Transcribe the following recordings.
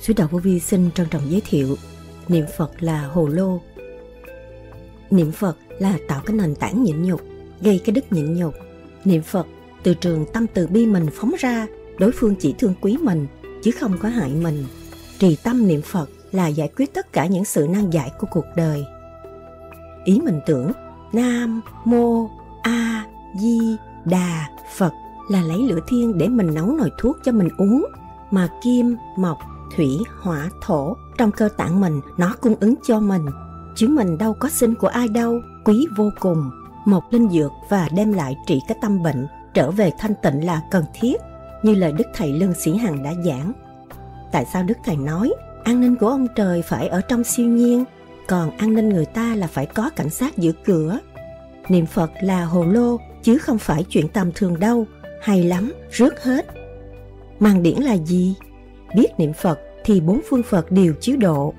Sứ Đạo Vô Vi xin trân trọng giới thiệu, niệm Phật là hồ lô. Niệm Phật là tạo cái nền tảng nhịn nhục, gây cái đức nhịn nhục. Niệm Phật từ trường tâm từ bi mình phóng ra, đối phương chỉ thương quý mình, chứ không có hại mình. Trì tâm niệm Phật là giải quyết tất cả những sự nan giải của cuộc đời. Ý mình tưởng Nam Mô A Di Đà Phật là lấy lửa thiên để mình nấu nồi thuốc cho mình uống, mà kim, mộc, thủy, hỏa, thổ trong cơ tạng mình nó cung ứng cho mình, chứ mình đâu có xin của ai đâu. Quý vô cùng. Một linh dược và đem lại trị cái tâm bệnh, trở về thanh tịnh là cần thiết, như lời Đức Thầy Lương Sĩ Hằng đã giảng. Tại sao Đức Thầy nói an ninh của ông trời phải ở trong siêu nhiên, còn an ninh người ta là phải có cảnh sát giữ cửa? Niệm Phật là hồ lô, chứ không phải chuyện tầm thường đâu. Hay lắm, rước hết. Màng điển là gì? Biết niệm Phật thì 4 phương Phật đều chiếu độ.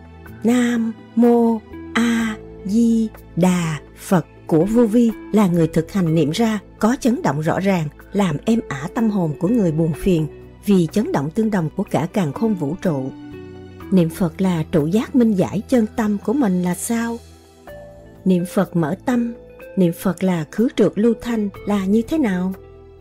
Nam Mô A Di Đà Phật của Vô Vi là người thực hành niệm ra, có chấn động rõ ràng, làm êm ả tâm hồn của người buồn phiền, vì chấn động tương đồng của cả càn khôn vũ trụ. Niệm Phật là trụ giác minh giải chân tâm của mình là sao? Niệm Phật mở tâm, niệm Phật là khứ trượt lưu thanh là như thế nào?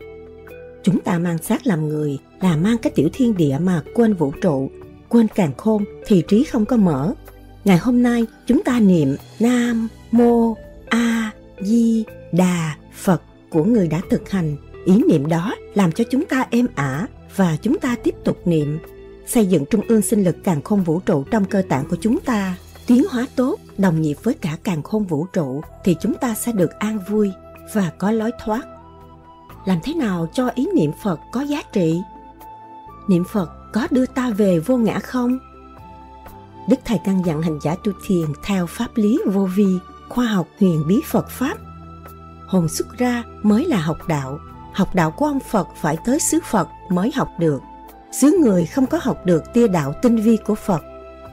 Chúng ta mang xác làm người là mang cái tiểu thiên địa mà quên vũ trụ, quên càn khôn thì trí không có mở. Ngày hôm nay chúng ta niệm Nam Mô A Di Đà Phật của người đã thực hành. Ý niệm đó làm cho chúng ta êm ả và chúng ta tiếp tục niệm, xây dựng trung ương sinh lực càn khôn vũ trụ trong cơ tạng của chúng ta. Tiến hóa tốt, đồng nhịp với cả càn khôn vũ trụ thì chúng ta sẽ được an vui và có lối thoát. Làm thế nào cho ý niệm Phật có giá trị? Niệm Phật có đưa ta về vô ngã không? Đức Thầy căn dặn hành giả tu thiền theo pháp lý vô vi, khoa học huyền bí Phật Pháp. Hồn xuất ra mới là học đạo. Học đạo của ông Phật phải tới xứ Phật mới học được. Xứ người không có học được tia đạo tinh vi của Phật.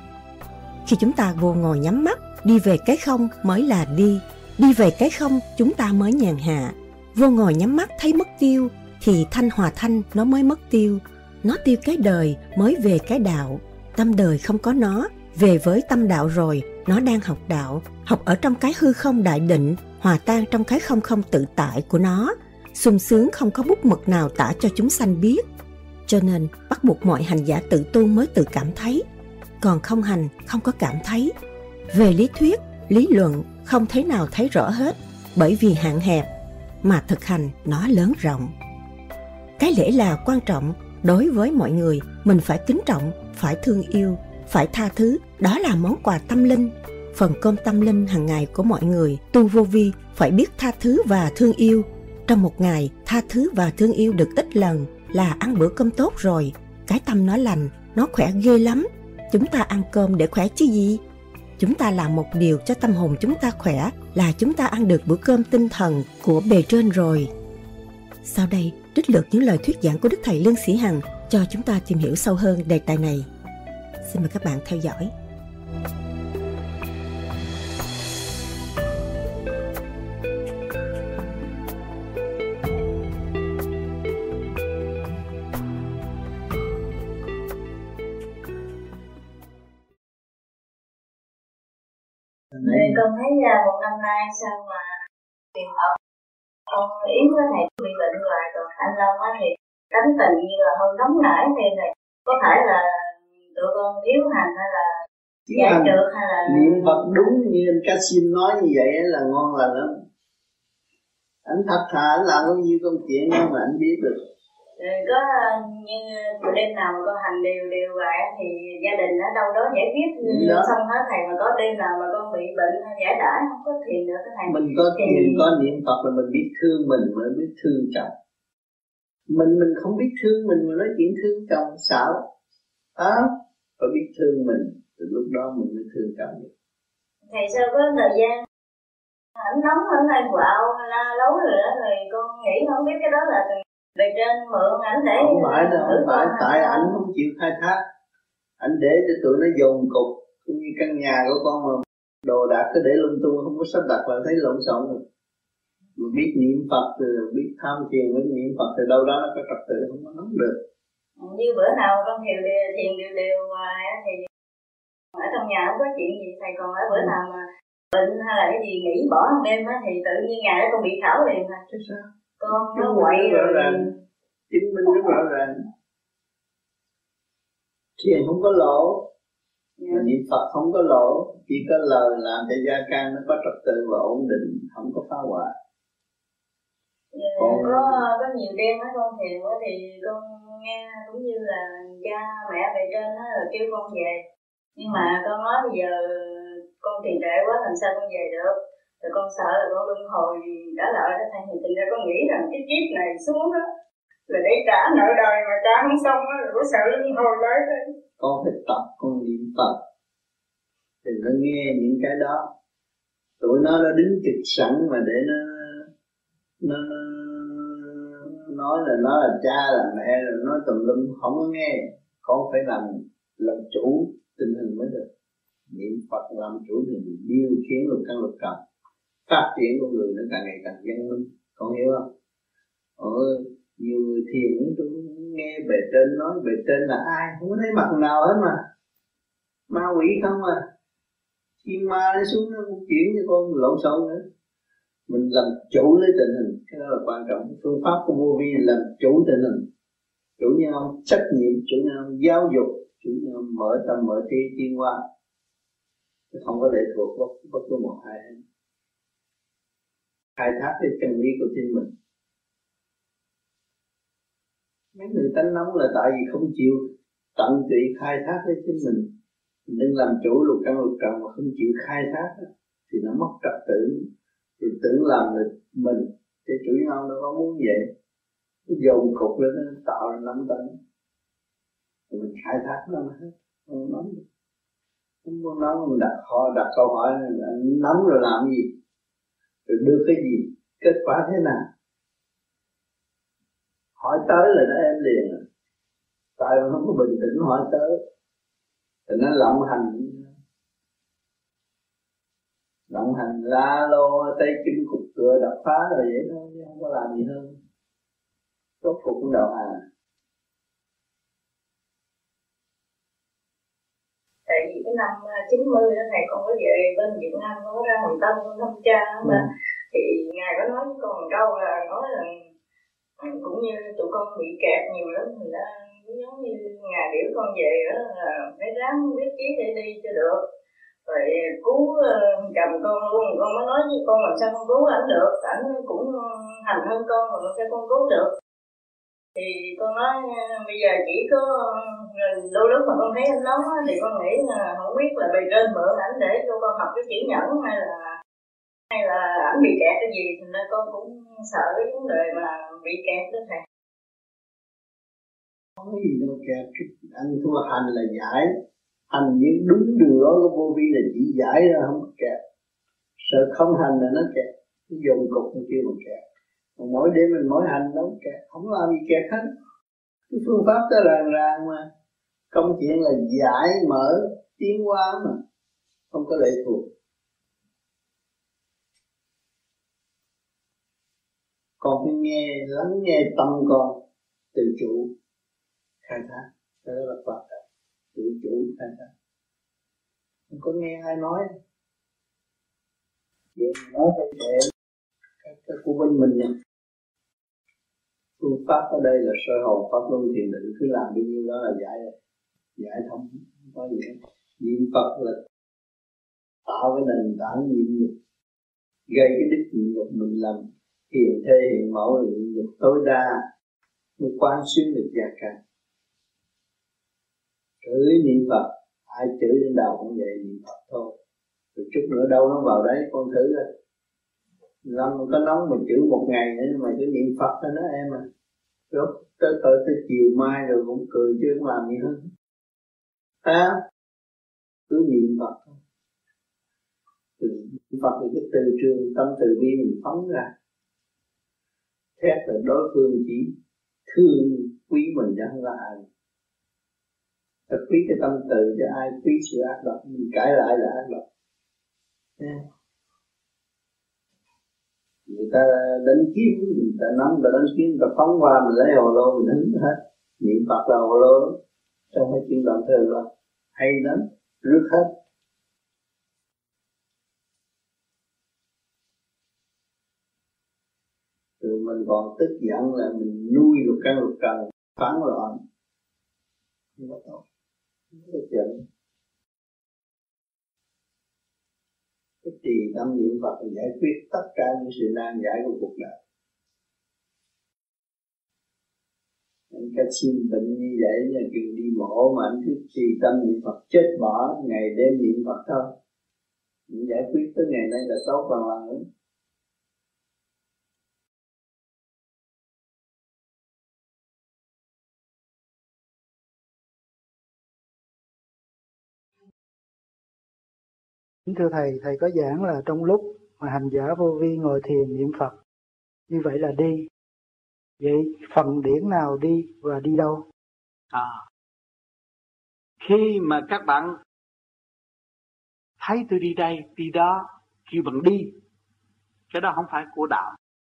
Khi chúng ta vô ngồi nhắm mắt, đi về cái không mới là đi. Đi về cái không chúng ta mới nhàn hạ. Vô ngồi nhắm mắt thấy mất tiêu thì thanh hòa thanh nó mới mất tiêu. Nó tiêu cái đời mới về cái đạo. Tâm đời không có nó, về với tâm đạo rồi, nó đang học đạo. Học ở trong cái hư không đại định, hòa tan trong cái không không tự tại của nó. Sung sướng không có bút mực nào tả cho chúng sanh biết. Cho nên bắt buộc mọi hành giả tự tu mới tự cảm thấy, còn không hành không có cảm thấy. Về lý thuyết, lý luận không thể nào thấy rõ hết, bởi vì hạn hẹp, mà thực hành nó lớn rộng. Cái lễ là quan trọng. Đối với mọi người, mình phải kính trọng, phải thương yêu, phải tha thứ. Đó là món quà tâm linh. Phần cơm tâm linh hàng ngày của mọi người tu vô vi phải biết tha thứ và thương yêu. Trong một ngày, tha thứ và thương yêu được ít lần là ăn bữa cơm tốt rồi. Cái tâm nó lành, nó khỏe ghê lắm. Chúng ta ăn cơm để khỏe chứ gì? Chúng ta làm một điều cho tâm hồn chúng ta khỏe là chúng ta ăn được bữa cơm tinh thần của bề trên rồi. Sau đây, trích lược những lời thuyết giảng của Đức Thầy Lương Sĩ Hằng cho chúng ta tìm hiểu sâu hơn đề tài này. Xin mời các bạn theo dõi. Con thấy một năm nay sao mà tiền học con Yến với thầy bị bệnh rồi, còn anh Long thì tánh tình như là hơi nóng nảy, thì này có phải là tụi con thiếu hành hay là giải trượt hay là niệm Phật đúng như anh Cassim nói như vậy là ngon lành lắm. Anh thật thà anh làm bao nhiêu công chuyện nhưng mà anh biết được. Rồi có như đêm nào mà con hành đều vậy thì gia đình ở đâu đó giải quyết xong hết thầy, mà có đêm nào mà con bị bệnh hay giải đãi không có thiền được cái thầy. Mình có thiền có niệm Phật là mình biết thương mình mới biết thương chồng. Mình không biết thương mình mà nói chuyện thương chồng xạo. Phải biết thương mình, từ lúc đó mình mới thương chồng được. Thầy sao có thời gian ảnh nóng ảnh hay quạo la lối rồi đó, rồi con nghĩ không biết cái đó là bề trên mượn ảnh để không phải đâu, không phải tại ảnh không chịu khai thác. Ảnh để cho tụi nó dồn cục, cũng như căn nhà của con mà đồ đạc cứ để lung tung không có sắp đặt là thấy lộn xộn rồi. Biết niệm Phật rồi biết tham thiền với niệm Phật thì đâu đó nó có trật tự, không có nóng được. Như bữa nào con thiền đều hoài thì ở trong nhà không có chuyện gì thầy, còn ở bữa nào mà bệnh hay là cái gì nghỉ bỏ một đêm á thì tự nhiên ngày đó con bị khảo liền à. Con nó quậy rồi. Chứng minh rất rõ ràng. Thiền không có lỗ, mà niệm Phật không có lỗ, chỉ có lời làm cho gia can nó có trật tự và ổn định, không có phá hoại. Có nhiều đêm á con thiền á thì con nghe cũng như là cha mẹ về trên á là kêu con về, nhưng mà con nói bây giờ con thiền trễ quá làm sao con về được, rồi con sợ là con luân hồi trả lại đó thầy, thì thành ra con nghĩ rằng cái kiếp này xuống đó là để trả nợ đời mà trả không xong á, rồi có sợ luân hồi tới đây. Con phải tập con niệm Phật thì nó nghe những cái đó, tụi nó đứng trực sẵn mà để nó nói là nó là cha là mẹ rồi nói tùm lum không có nghe. Con phải làm chủ tình hình mới được. Niệm Phật làm chủ tình hình, điều khiển lục căn lục trần, phát triển của người nó càng ngày càng văn minh. Con hiểu không? Nhiều người thiền tôi nghe bề trên nói bề trên là ai không có thấy mặt nào hết mà ma quỷ không à, thiên ma nó xuống nó cũng chuyển cho con lộn xộn nữa. Mình làm chủ lấy tình hình, cái đó là quan trọng. Phương pháp của vô vi là làm chủ tình hình, chủ nhau trách nhiệm, chủ nhau giáo dục, chủ nhau mở tâm mở trí tiến hóa, chứ không có lệ thuộc bất cứ một ai. Khai thác cái chân lý của chính mình. Mấy người tánh nóng là tại vì không chịu tận tụy khai thác với chính mình. Nên làm chủ lục căn lục trần mà không chịu khai thác thì nó mất trật tự. Rồi tưởng làm được mình, thì chủ nhân nó có muốn vậy, cái dồn cục lên nó tạo ra nắm tấn, rồi mình khai thác nó hết, không nắm được. Không có nắm, mình đặt câu hỏi anh nắm rồi làm gì, rồi đưa cái gì, kết quả thế nào, hỏi tới là nó em liền. Tại mà không có bình tĩnh hỏi tới thì nó lộng hành la lô tay chân cục cửa đập phá rồi vậy thôi, không có làm gì hơn. Rốt cuộc cũng đầu hàng. Tại vì cái năm 90 đó thầy con có về bên Việt Nam, con có ra Hồng Tâm con thăm cha mà thì ngài có nói với con một câu là nói là cũng như tụi con bị kẹt nhiều lắm, thì ra giống như ngài biểu con về đó là phải ráng biết chí để đi cho được, rồi cứu chồng con luôn. Con mới nói với con làm sao con cứu ảnh được, ảnh cũng hành hơn con mà làm sao con cứu được. Thì con nói bây giờ chỉ có đôi lúc mà con thấy anh nói thì con nghĩ là không biết là bề trên mượn ảnh để cho con học cái chữ nhẫn hay là ảnh bị kẹt cái gì, thành ra con cũng sợ cái vấn đề mà bị kẹt đó thầy. Không có gì đâu kẹt, anh thua hành là giải, hành những đúng đường lối của vô vi là chỉ giải ra không có kẹt. Sợ không hành là nó kẹt, cái dồn cục nó kêu mà kẹt. Còn mỗi đêm mình mỗi hành đâu kẹt, không làm gì kẹt hết. Cái phương pháp đó ràng mà, công chuyện là giải mở tiến hóa mà, không có lệ thuộc. Con phải lắng nghe tâm con, tự chủ khai thác, đó là quan trọng. Tự chủ khai thác, không có nghe ai nói. Vậy nói phải để cái của bên mình này. Phương pháp ở đây là sơ hồn pháp luân thiền định, cứ làm bao nhiêu đó là giải thông, không có gì hết. Niệm Phật là tạo cái nền tảng nhịn nhục, gây cái đức nhịn nhục, mình làm hiền thê hiền mẫu là nhịn nhục tối đa mới quán xuyến được gia can. Chửi niệm Phật, ai chửi đến đầu cũng vậy, niệm Phật thôi. Rồi chút nữa đâu nó vào đấy, con thử rồi. Lâm có nóng mà chửi một ngày nữa nhưng mà cứ niệm Phật cho nó em à. Rồi tới chiều mai rồi cũng cười chứ không làm gì hết. Cứ niệm Phật thôi. Niệm Phật là cái từ trường tâm từ bi mình phóng ra. Thét là đối phương chỉ thương quý mình chứ không là ai. Thật quý cái tâm từ cho ai quý sự ác độc, mình cãi lại là ác độc. Người ta đánh kiếm, người ta nắm, người ta đánh kiếm, người ta phóng qua, mình lấy hồ lô, mình hứng hết. Niệm Phật là hồ lô, trong mấy chuyện đoạn thơ là hay lắm, rước hết. Rồi mình còn tức giận là mình nuôi lục căn phán loạn, không có tốt, không có giận. Cái trì tâm niệm Phật giải quyết tất cả những sự nan giải của cuộc đời. Anh cái xin bệnh như vậy là kêu đi mổ mà anh cứ trì tâm niệm Phật chết bỏ, ngày đêm niệm Phật thôi. Những giải quyết tới ngày nay là tốt bằng lần nữa. Thưa Thầy, Thầy có giảng là trong lúc mà hành giả vô vi ngồi thiền niệm Phật, như vậy là đi. Vậy phần điển nào đi và đi đâu? Khi mà các bạn thấy tôi đi đây, đi đó, kêu bằng đi, cái đó không phải của đạo.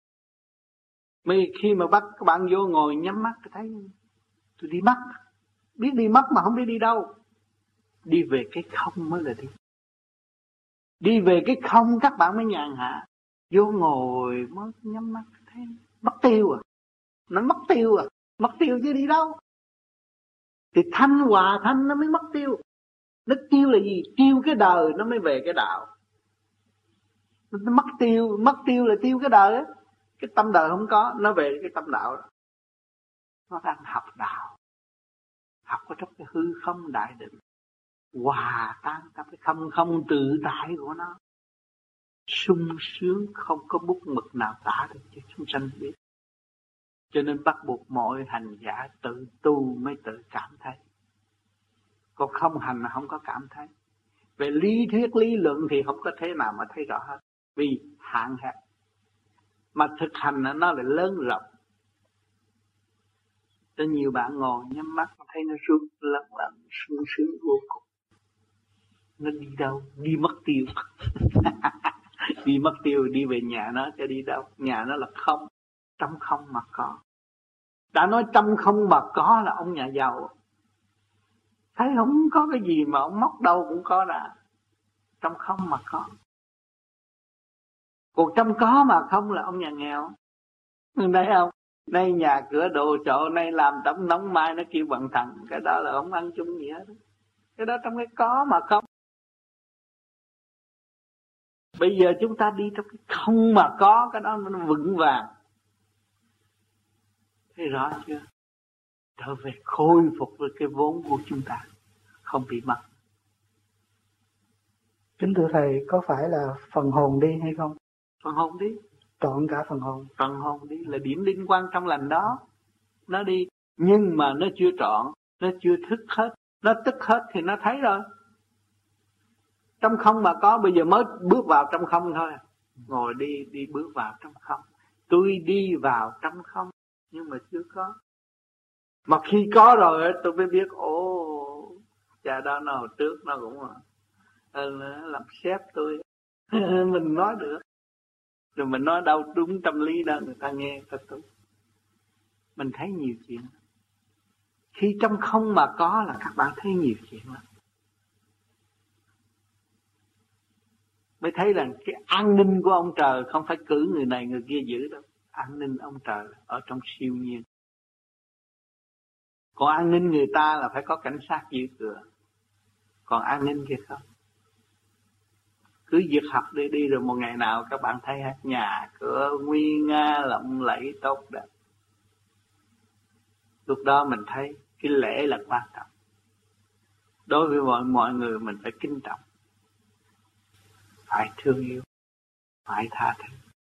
Khi mà bắt các bạn vô ngồi nhắm mắt, tôi thấy tôi đi mất, biết đi mất mà không biết đi đâu. Đi về cái không mới là đi. Đi về cái không các bạn mới nhàn hạ. Vô ngồi mới nhắm mắt thấy mất tiêu à. Nó mất tiêu à. Mất tiêu chứ đi đâu. Thì thanh hòa thanh nó mới mất tiêu. Nó tiêu là gì? Tiêu cái đời nó mới về cái đạo. Nó mất tiêu là tiêu cái đời á. Cái tâm đời không có, nó về cái tâm đạo đó. Nó đang học đạo. Học ở trong cái hư không đại định. Hòa tan trong cái không tự tại của nó, sung sướng không có bút mực nào tả được cho chúng sanh biết. Cho nên bắt buộc mọi hành giả tự tu mới tự cảm thấy, còn không hành là không có cảm thấy. Về lý thuyết lý luận thì không có thế nào mà thấy rõ hết, vì hạn hẹp. Mà thực hành nó lại lớn rộng. Cho nhiều bạn ngồi nhắm mắt thấy nó rút lắm sung sướng vô cùng. Nó đi đâu? Đi mất tiêu. Đi mất tiêu, đi về nhà nó cho đi đâu? Nhà nó là không, trong không mà có. Đã nói trong không mà có là ông nhà giàu. Thấy không có cái gì mà ông móc đâu cũng có đã. Trong không mà có. Còn trong có mà không là ông nhà nghèo. Thấy không? Nay nhà cửa đồ chỗ, nay làm tấm nóng mai nó kêu bằng thần. Cái đó là không ăn chung gì hết. Cái đó trong cái có mà không. Bây giờ chúng ta đi trong cái không mà có, cái đó nó vững vàng. Thấy rõ chưa? Trở về khôi phục với cái vốn của chúng ta, không bị mất. Kính thưa Thầy, có phải là phần hồn đi hay không? Phần hồn đi. Trọn cả phần hồn. Phần hồn đi là điểm liên quan trong lành đó. Nó đi, nhưng mà nó chưa trọn, nó chưa thức hết. Nó tức hết thì nó thấy rồi. Trong không mà có, bây giờ mới bước vào trong không thôi. Ngồi đi bước vào trong không. Tôi đi vào trong không, nhưng mà chưa có. Mà khi có rồi tôi mới biết, cha đó nó hồi trước nó cũng làm sếp tôi. Mình nói được. Rồi mình nói đâu đúng tâm lý đó, người ta nghe, ta tu. Mình thấy nhiều chuyện. Khi trong không mà có là các bạn thấy nhiều chuyện lắm. Mới thấy rằng cái an ninh của ông trời không phải cử người này người kia giữ đâu. An ninh ông trời ở trong siêu nhiên. Còn an ninh người ta là phải có cảnh sát giữ cửa. Còn an ninh kia không. Cứ việc học đi rồi một ngày nào các bạn thấy nhà cửa nguy nga lộng lẫy tốt đẹp. Lúc đó mình thấy cái lễ là quan trọng. Đối với mọi người mình phải kính trọng, phải thương yêu, phải tha thứ.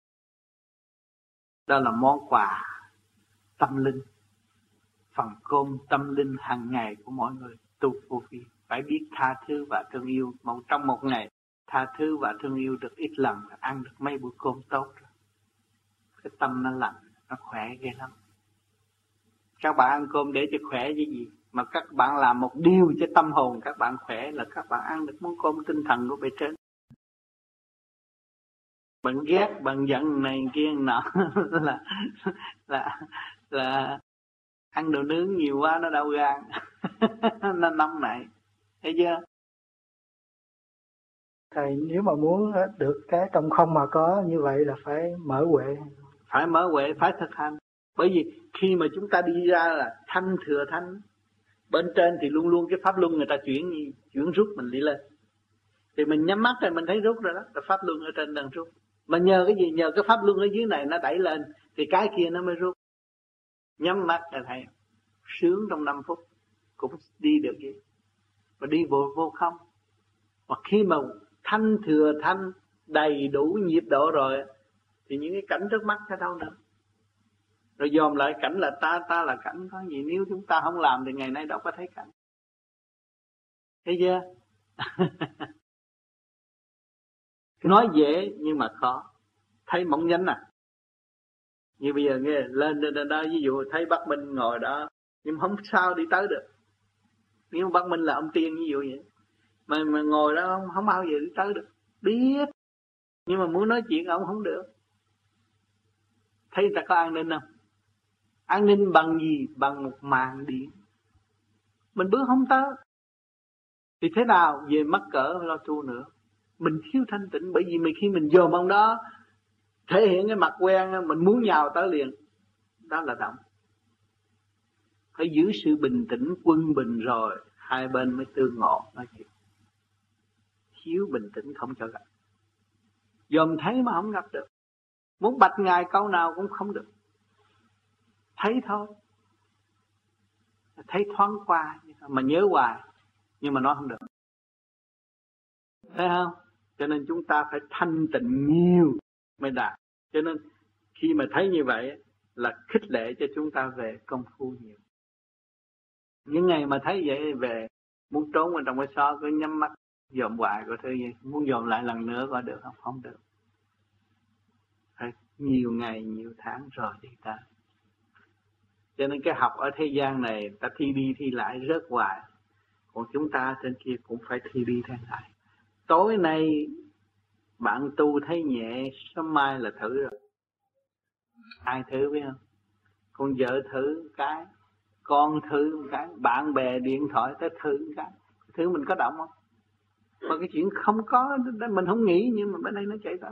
Đó là món quà tâm linh, phần cơm tâm linh hàng ngày của mọi người tu vô vi. Phải biết tha thứ và thương yêu. Trong một ngày tha thứ và thương yêu được ít lần là ăn được mấy bữa cơm tốt rồi. Cái tâm nó lành, nó khỏe ghê lắm. Các bạn ăn cơm để cho khỏe chứ gì. Mà các bạn làm một điều cho tâm hồn các bạn khỏe là các bạn ăn được món cơm tinh thần của bề trên. Bạn ghét, bạn giận này kia nọ là Ăn đồ nướng nhiều quá nó đau gan. Nó nóng này, thấy chưa? Thầy nếu mà muốn được cái trong không mà có như vậy là phải mở huệ. Phải mở huệ, phải thực hành. Bởi vì khi mà chúng ta đi ra là thanh thừa thanh, bên trên thì luôn luôn cái pháp luân người ta chuyển rút mình đi lên. Thì mình nhắm mắt rồi mình thấy rút rồi đó, cái pháp luân ở trên đang rút. Mà nhờ cái gì? Nhờ cái pháp luân ở dưới này nó đẩy lên thì cái kia nó mới rút. Nhắm mắt là thầy sướng trong 5 phút cũng đi được vậy. Và đi vô không. Và khi mà thanh thừa thanh đầy đủ nhịp độ rồi thì những cái cảnh trước mắt sẽ đâu nữa. Rồi dòm lại cảnh là ta là cảnh có gì. Nếu chúng ta không làm thì ngày nay đâu có thấy cảnh. Thấy chưa? Nói dễ nhưng mà khó. Thấy mỏng nhánh à. Như bây giờ nghe lên đó, ví dụ thấy Bắc Minh ngồi đó, nhưng không sao đi tới được. Nếu Bắc Minh là ông tiên ví dụ vậy, mà ngồi đó không bao giờ đi tới được. Biết, nhưng mà muốn nói chuyện ông không được. Thấy ta có an ninh không? An ninh bằng gì? Bằng một màn điện. Mình bước không tới. Thì thế nào? Về mắc cỡ lo tu nữa. Mình thiếu thanh tịnh, bởi vì khi mình dòm ông đó thể hiện cái mặt quen, mình muốn nhào tới liền. Đó là động. Phải giữ sự bình tĩnh, quân bình rồi hai bên mới tương ngộ nói chuyện. Thiếu bình tĩnh không cho gặp. Dòm thấy mà không gặp được. Muốn bạch ngài câu nào cũng không được. Thấy thôi. Thấy thoáng qua mà nhớ hoài, nhưng mà nó không được. Thấy không? Cho nên chúng ta phải thanh tịnh nhiều mới đạt. Cho nên khi mà thấy như vậy là khích lệ cho chúng ta về công phu nhiều. Những ngày mà thấy vậy về muốn trốn vào trong cái xó cứ nhắm mắt dòm hoài có thứ gì, muốn dòm lại lần nữa có được không? Không được. Phải nhiều ngày nhiều tháng rồi đi ta. Cho nên cái học ở thế gian này ta thi đi thi lại rớt hoài. Còn chúng ta trên kia cũng phải thi đi thi lại. Tối nay bạn tu thấy nhẹ, sớm mai là thử rồi. Ai thử biết không? Con vợ thử một cái, con thử một cái, bạn bè điện thoại tới thử một cái. Thử mình có động không? Mà cái chuyện không có, mình không nghĩ nhưng mà bên đây nó chạy tới.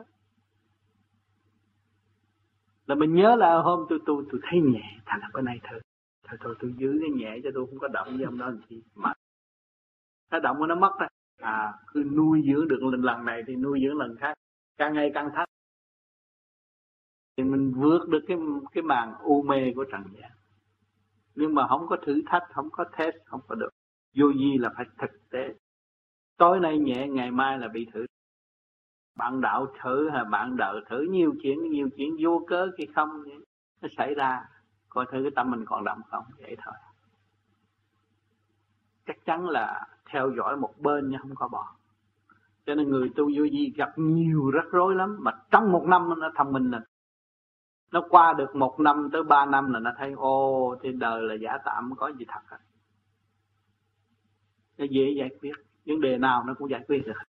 Là mình nhớ là hôm tôi thấy nhẹ, thật là bên này thử. Thôi tôi giữ cái nhẹ cho tôi không có động với ông đó làm gì. Mà nó động nó mất rồi. Cứ nuôi dưỡng được lần này thì nuôi dưỡng lần khác, càng ngày càng thấp thì mình vượt được cái màn u mê của trần gian. Nhưng mà không có thử thách, không có test, không có được. Vô vi là phải thực tế. Tối nay nhẹ, ngày mai là bị thử. Bạn đạo thử hay bạn đạo thử nhiều chuyện vô cớ khi không nó xảy ra, coi thử cái tâm mình còn động không, vậy thôi. Chắc chắn là theo dõi một bên nhưng không có bỏ. Cho nên người tu vô vi gặp nhiều rắc rối lắm, mà trong 1 năm nó thông minh lên. Nó qua được 1 năm tới 3 năm là nó thấy trên đời là giả tạm, không có gì thật hết. Nó dễ giải quyết, vấn đề nào nó cũng giải quyết được.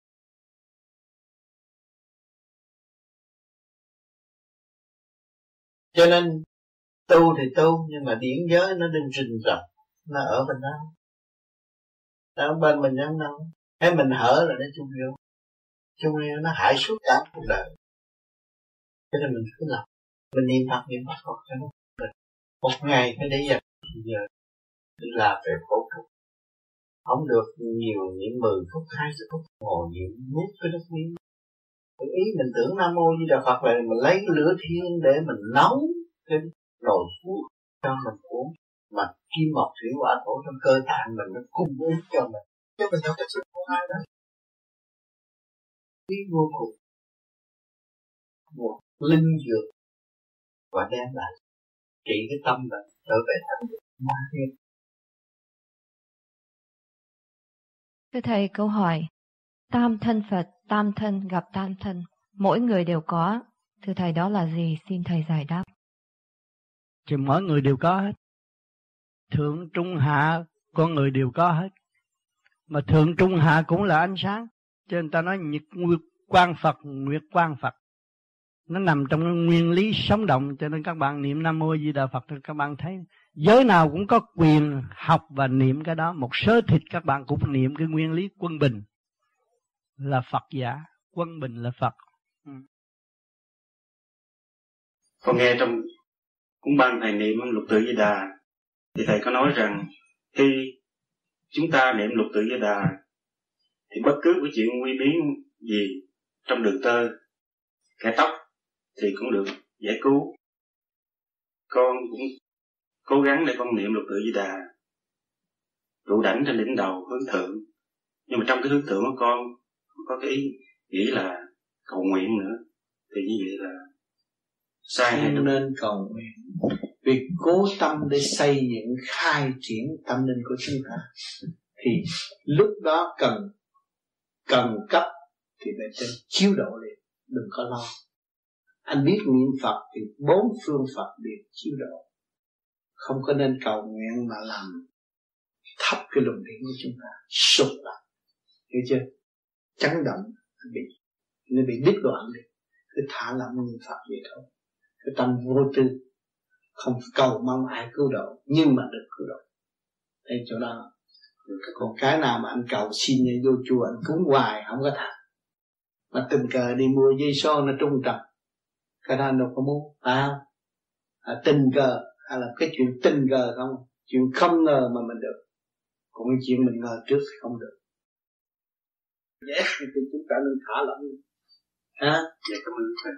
Cho nên tu thì tu, nhưng mà điển giới nó đừng rình rập, nó ở bên đó. Ở bên mình giống đâu. Hay mình hở là nó chung vô, nó hại suốt cả cuộc đời. Cho nên mình cứ lập, mình niệm Phật Phật cho nó được. Một ngày phải để dành giờ đi làm về khổ cực. Không được nhiều những 10 phút, 20 phút ngồi niệm nuốt cái đất miếng. Ý mình tưởng Nam Mô Di Đà Phật là mình lấy cái lửa thiên để mình nấu cái nồi thuốc cho mình uống, mà kim mộc thủy hỏa thổ trong cơ tạng mình nó cung ứng cho mình, chứ mình đâu có sự khổ ai đó. Ý vô cùng một linh dược và đem lại trị cái tâm mình trở về thanh định ma thiên. Thưa Thầy, câu hỏi tam thân Phật, tam thân gặp tam thân, mỗi người đều có. Thưa Thầy, đó là gì? Xin Thầy giải đáp. Thì mỗi người đều có hết. Thượng, trung, hạ, con người đều có hết. Mà thượng, trung, hạ cũng là ánh sáng. Cho nên ta nói nhật quang Phật, nguyệt quang Phật. Nó nằm trong nguyên lý sống động. Cho nên các bạn niệm Nam Mô Di Đà Phật, các bạn thấy Giới nào cũng có quyền học và niệm cái đó. Một sớ thịt các bạn cũng niệm cái nguyên lý quân bình là Phật giả, quân bình là Phật. Con nghe trong cuốn băng thầy niệm Lục Tự Di Đà thì thầy có nói rằng khi chúng ta niệm Lục Tự Di Đà thì bất cứ cái chuyện nguy biến gì trong đường tơ, kẻ tóc thì cũng được giải cứu. Con cũng cố gắng để con niệm Lục Tự Di Đà trụ đảnh trên đỉnh đầu hướng thượng, nhưng mà trong cái hướng thượng của con có cái ý nghĩ là cầu nguyện nữa, thì như vậy là sai hay không nên cầu nguyện. Việc cố tâm để xây dựng khai triển tâm linh của chúng ta thì lúc đó cần cấp thì phải trên chiếu độ liền, đừng có lo. Anh biết niệm Phật thì 4 phương Phật đều chiếu độ, không có nên cầu nguyện mà làm thấp cái luồng điển của chúng ta, sụp lại, hiểu chưa? Chấn động nó bị đứt đoạn đi, cứ thả lỏng niệm Phật vậy thôi. Cái tâm vô tư, không cầu mong ai cứu độ, nhưng mà được cứu độ. Thấy chỗ đó. Còn cái nào mà anh cầu xin vô chùa anh cúng hoài không có thành, mà tình cờ đi mua dây son nó trung trầm, cái đó anh đâu có muốn, phải không? Tình cờ hay là cái chuyện tình cờ không, chuyện không ngờ mà mình được, còn cái chuyện mình ngờ trước thì không được. Yes, thì chúng ta nên thả lỏng. Dạ cảm ơn thầy.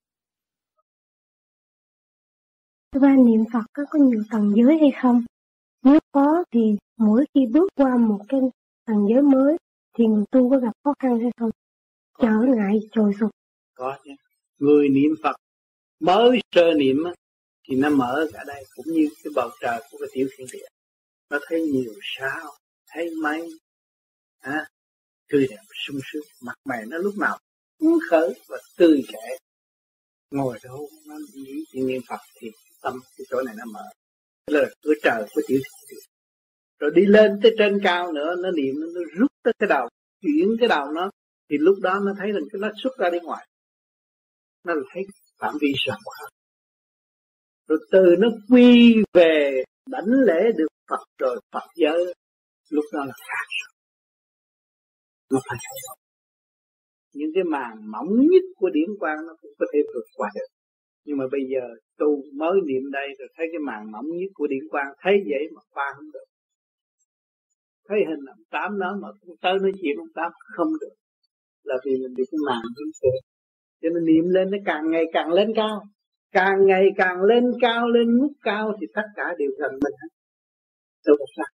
Và niệm Phật có nhiều tầng giới hay không? Nếu có thì mỗi khi bước qua một cái tầng giới mới thì người tu có gặp khó khăn hay không? Trở ngại trồi sụp. Có chứ. Người niệm Phật mới sơ niệm thì nó mở cả đây, cũng như cái bầu trời của cái tiểu thiên địa. Nó thấy nhiều sao, thấy mây, tươi đẹp sung sướng, mặt mày nó lúc nào hứng khởi và tươi trẻ. Ngồi đâu nó nghĩ chuyện niệm Phật thì tâm cái chỗ này nó mở, là cửa trời của tiểu thiên địa. Rồi đi lên tới trên cao nữa, nó niệm nó rút tới cái đầu, chuyển cái đầu nó, thì lúc đó nó thấy rằng nó xuất ra bên ngoài, nó thấy phạm vi rộng hơn. Rồi từ nó quy về đảnh lễ được Phật rồi Phật giới, lúc đó là khác rồi. Nó phải thay đổi. Những cái màn mỏng nhất của điển quang nó cũng có thể vượt qua được. Nhưng mà bây giờ tu mới niệm đây rồi thấy cái màn mỏng nhất của điển quang, thấy vậy mà qua không được. Thấy hình ông Tám đó mà cũng tới nói chuyện ông Tám không được, là vì mình bị cái màn dính kề. Cho nên niệm lên nó càng ngày càng lên cao, càng ngày càng lên cao, lên mức cao thì tất cả đều gần mình hết. Đâu có sao.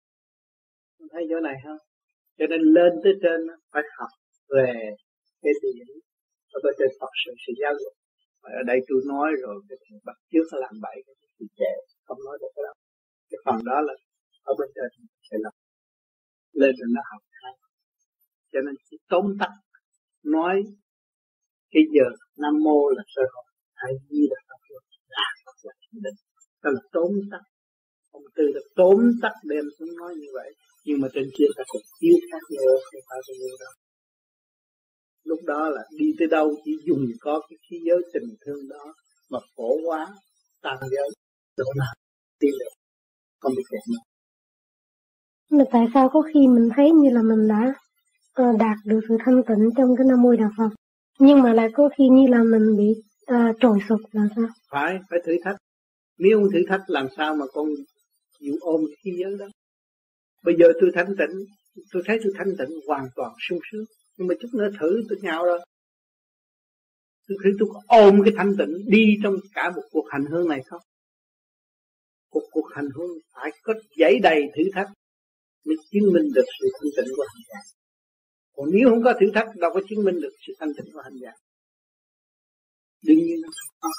Thấy chỗ này không? Cho nên lên tới trên phải học về cái điển ở trên Phật sự giáo dục. Và ở đây tôi nói rồi cái thằng bắt trước nó làm bậy thì trẻ không nói được cái đó. Cái phần đó là ở bên trên sẽ làm lên rồi nó học hay. Cho nên chỉ tóm tắt nói cái giờ Nam Mô là sơ hồn, hay Di là Phật là Phật là định, đó là tóm tắt. Ông Tư là tóm tắt đem xuống nói như vậy, nhưng mà trên kia ta còn chiếu khác nữa, không phải bao nhiêu đâu. Lúc đó là đi tới đâu chỉ dùng có cái khí giới tình thương đó mà phổ hóa tam giới, chỗ nào đi được, không bị kẹt nữa. Mà tại sao có khi mình thấy như là mình đã đạt được sự thanh tịnh trong cái Nam Mô Đà Phật, nhưng mà lại có khi như là mình bị trồi sụp là sao? Phải thử thách. Nếu không thử thách làm sao mà con chịu ôm cái khí giới đó. Bây giờ tôi thanh tịnh, tôi thấy tôi thanh tịnh hoàn toàn sung sướng, nhưng mà chút nữa thử tôi nhào rồi. Tôi có ôm cái thanh tịnh đi trong cả một cuộc hành hương này không? Cuộc hành hương phải có dãy đầy thử thách mới chứng minh được sự thanh tịnh của hành giả. Còn nếu không có thử thách đâu có chứng minh được sự thanh tịnh của hành giả. Đương nhiên nó không.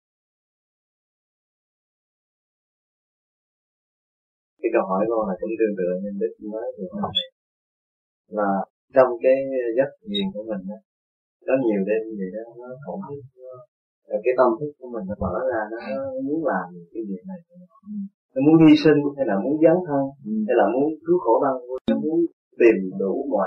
Cái câu hỏi con là cũng tương tự như Đức nói vừa rồi, là trong cái giấc thiền của mình đó, có nhiều đêm gì đó nó không biết, cái tâm thức của mình nó mở ra, nó muốn làm cái việc này, nó muốn hy sinh hay là muốn dấn thân, hay là muốn cứu khổ đau, nó muốn tìm đủ mọi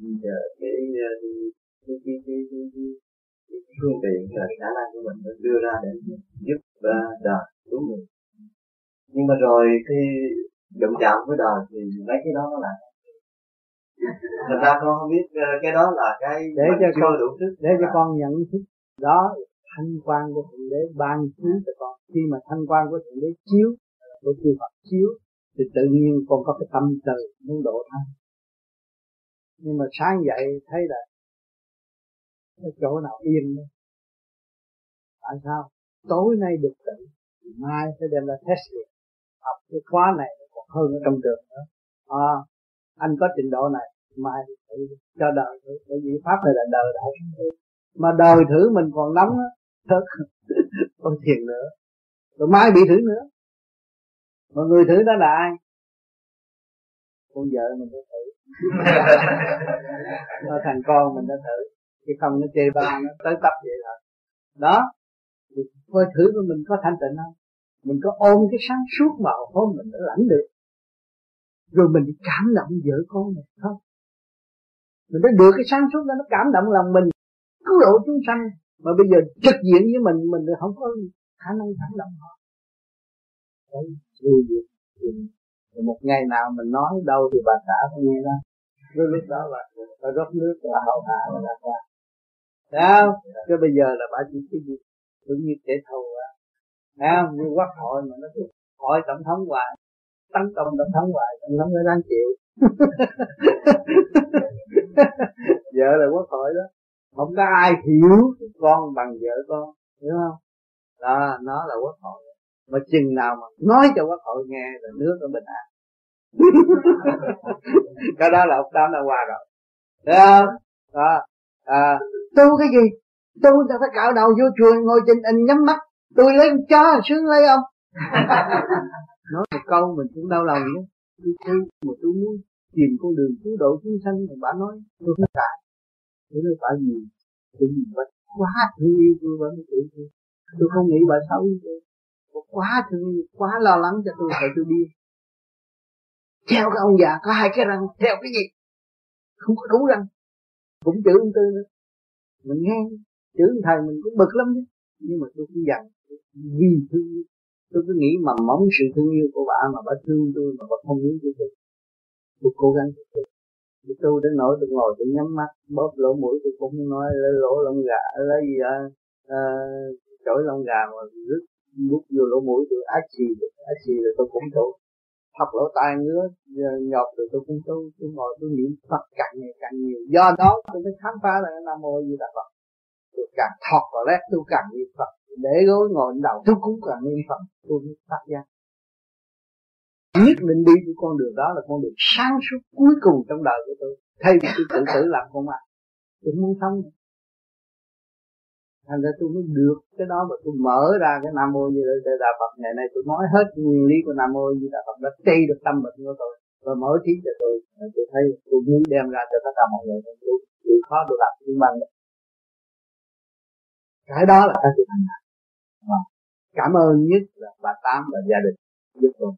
cái phương tiện là khả năng của mình đưa ra để giúp đời đúng người. Nhưng mà rồi khi đụng chạm với đời thì mấy cái đó nó là người ta con không biết cái đó là cái để cho chưa con đủ thức để cho con nhận thức đó. Thanh quan của thượng đế ban chiếu cho con. Khi mà thanh quan của thượng đế chiếu, của chư Phật chiếu, thì tự nhiên con có cái tâm từ muốn độ thân. Nhưng mà sáng dậy thấy là cái chỗ nào yên đó. Tại sao? Tối nay được tự, mai sẽ đem ra test liền. Học cái khóa này còn hơn ở trong trường nữa. Anh có trình độ này, mai phải cho đời thử. Bởi vì pháp này là đời đạo. Mà đời thử mình còn nóng á, thật không thiền nữa. Rồi mai bị thử nữa. Mà người thử đó là ai? Con vợ mình đã thử. Nó thành con mình đã thử. Chứ không nó chê ba nó tới tấp vậy thôi. Đó. Coi thử của mình có thanh tịnh không? Mình có ôm cái sáng suốt vào hôm mình đã lãnh được. Rồi mình cảm động vợ con mình không? Mình đã được cái sáng suốt đó, nó cảm động lòng mình, cứu độ chúng sanh. Mà bây giờ trực diện với mình không có khả năng cảm động họ. Đấy, rồi một ngày nào mình nói đâu thì bà xã không nghe đó. Rồi lúc đó là bà rót nước là hậu hạ là đã qua. Thấy không? Chứ bây giờ là bà chỉ cái gì cũng như kẻ thù á. Thấy không? Như Quốc hội mà nó cứ hỏi tổng thống hoài, tấn công tổng thống hoài, tổng thống nó đang chịu. Vợ là Quốc hội đó. Không có ai hiểu con bằng vợ con, hiểu không? Đó, nó là Quốc hội. Mà chừng nào mà nói cho Quốc hội nghe là nước ở bình an. Cái đó là ông Tám đã qua rồi. Thấy không? Đó. Tu cái gì? Tu ta phải cạo đầu vô chùa ngồi trên in nhắm mắt. Tôi lấy con chó sướng lấy ông. Nói một câu mình cũng đau lòng nữa. Tôi tu mà tôi muốn tìm con đường cứu độ chúng sanh thì bà nói tôi không phải. Tôi nói phải gì? Tôi nhìn bà quá thương yêu tôi bà nói tôi không nghĩ bà xấu như tôi. Bà quá thương yêu, quá lo lắng cho tôi phải tôi đi. Theo cái ông già có 2 cái răng, theo cái gì? Không có đủ răng. Cũng chửi ông Tư nữa. Mình nghe, chửi thầy mình cũng bực lắm chứ. Nhưng mà tôi cũng giận, vì thương yêu. Tôi cứ nghĩ mầm móng sự thương yêu của bà mà bà thương tôi mà bà không muốn tôi cố gắng tôi đến nỗi tôi ngồi tôi nhắm mắt bóp lỗ mũi tôi cũng không nói, lấy lỗ lông gà lấy gì chổi lông gà mà rứt bút vô lỗ mũi tôi ác xì rồi tôi cũng tu, học lỗ tai ngứa nhọt rồi tôi cũng tu, tôi ngồi tôi niệm Phật càng ngày càng nhiều. Do đó tôi mới khám phá là Nam Mô Di Đà Phật. Tôi càng thọt vào lét tôi càng niệm Phật, để gối ngồi đầu tôi cũng càng niệm Phật, tôi mới phát giác. Nhất định đi của con đường đó là con đường sáng suốt cuối cùng trong đời của tôi. Thay vì tôi tự làm con ăn, tôi muốn sống. Thành ra tôi mới được cái đó mà tôi mở ra cái Nam Mô Di Đà Phật. Ngày nay tôi nói hết nguyên lý của Nam Mô Di Đà Phật đã trị được tâm bệnh của tôi và mở trí cho tôi. Tôi thấy tôi muốn đem ra cho tất cả mọi người. Tôi khó tôi làm những bằng đó. Cái đó là cái tôi thành đạt. Cảm ơn nhất là bà Tám và gia đình giúp tôi.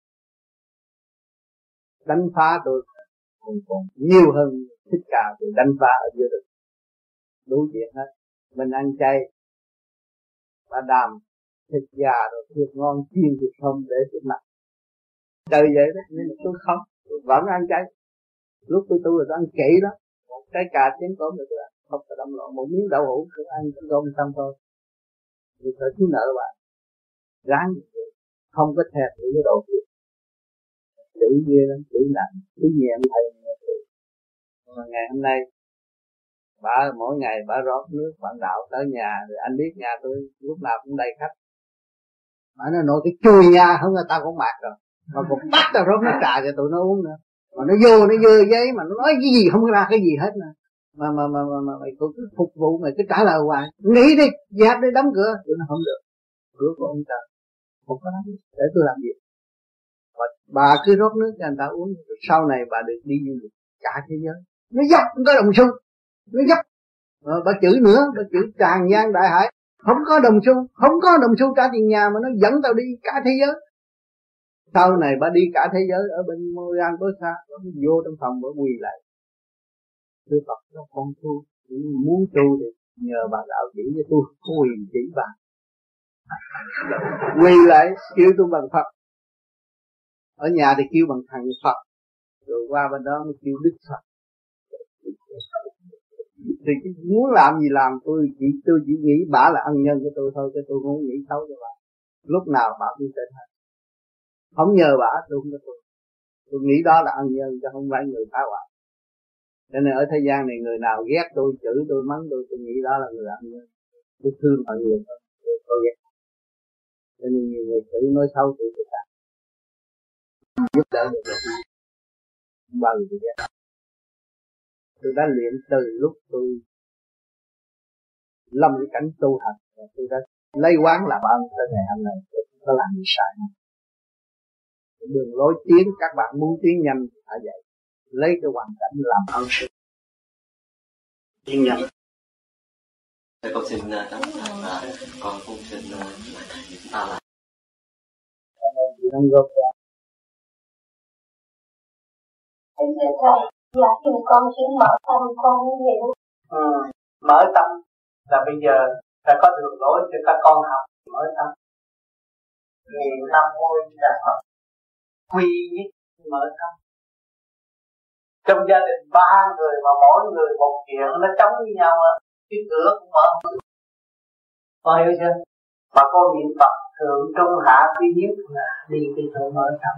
Đánh phá tôi còn nhiều hơn Thích Ca thì đánh phá ở giữa được. Đủ chuyện hết. Mình ăn chay, bà đàm, thịt gà rồi thịt ngon chiên thịt không để trước mặt. Trời vậy đó, nhưng mà tôi không, tôi vẫn ăn chay. Lúc tôi là tôi ăn kỹ đó, một cái cà chén cơm rồi tôi ăn, không có đâm lộn, một miếng đậu hũ tôi ăn cơm xong thôi. Vì phải thiếu nợ bạn, ráng không có thèm những cái đồ kia. Chữ ghê lắm, chữ nặng, chữ nhẹ thầy. Mà ngày hôm nay bà mỗi ngày bà rót nước bạn đạo tới nhà, rồi anh biết nhà tôi lúc nào cũng đầy khách. Bà nói nội cái chui nhà không người ta cũng mạc rồi, mà còn bắt tao rót nước trà cho tụi nó uống nữa. Mà nó vô nó dơ giấy mà nó nói cái gì không ra cái gì hết nè. Mà mày cứ phục vụ mày cứ trả lời hoài, nghỉ đi, dẹp đi, đóng cửa. Tụi nó không được, cửa của ông trời không có đóng, để tôi làm gì? Và bà cứ rót nước cho người ta uống, sau này bà được đi du lịch cả thế giới. Nó dốc không có đồng xu, nó dốc. Bà chửi nữa, bà chửi tràn gian đại hải, không có đồng xu trả tiền nhà mà nó dẫn tao đi cả thế giới. Sau này bà đi cả thế giới ở bên Montreal bớt xa, bà vô trong phòng bà quỳ lại. Thưa Phật cho con tu, muốn tu thì nhờ bà đạo chỉ cho tôi, quỳ chỉ bà. Quỳ lại kêu tôi bằng Phật, Ở nhà thì kêu bằng thằng Phật, rồi qua bên đó mới kêu Đức Phật. Thì muốn làm gì làm, tôi chỉ nghĩ bả là ân nhân của tôi thôi, chứ tôi không nghĩ xấu cho bả. Lúc nào bả cũng trên hết. Không nhờ bả tôi không có tôi nghĩ đó là ân nhân chứ không phải người phá hoại. Cho nên ở thế gian này người nào ghét tôi, chửi tôi, mắng tôi nghĩ đó là người ân nhân. Tôi thương mọi người tôi ghét. Cho nên nhiều người chửi nói xấu tôi cả. Giúp đỡ được rồi. Không bao giờ tôi ghét. Tôi đã luyện từ lúc tôi lâm cái cảnh tu hành, tôi đã lấy quán làm ơn tới ngày hôm nay. Tôi không có làm gì sai. Đường lối tiến, các bạn muốn tiến nhanh thì phải vậy. Lấy cái hoàn cảnh làm ơn sự tiến nhanh. Thầy con xin đáp là con cũng xin ta lại. Em thưa thầy, dạ thì con chỉ mở tâm con hiểu. Mở tâm là bây giờ ta có đường lối cho các con học. Mở tâm niệm Nam Mô Di Đà Phật, quy nhất mở tâm. Trong gia đình 3 người mà mỗi người một chuyện nó chống với nhau á, cái cửa cũng mở không được. Có hiểu chưa? Mà con niệm Phật thượng trung hạ quy nhất là đi cái chỗ mở tâm.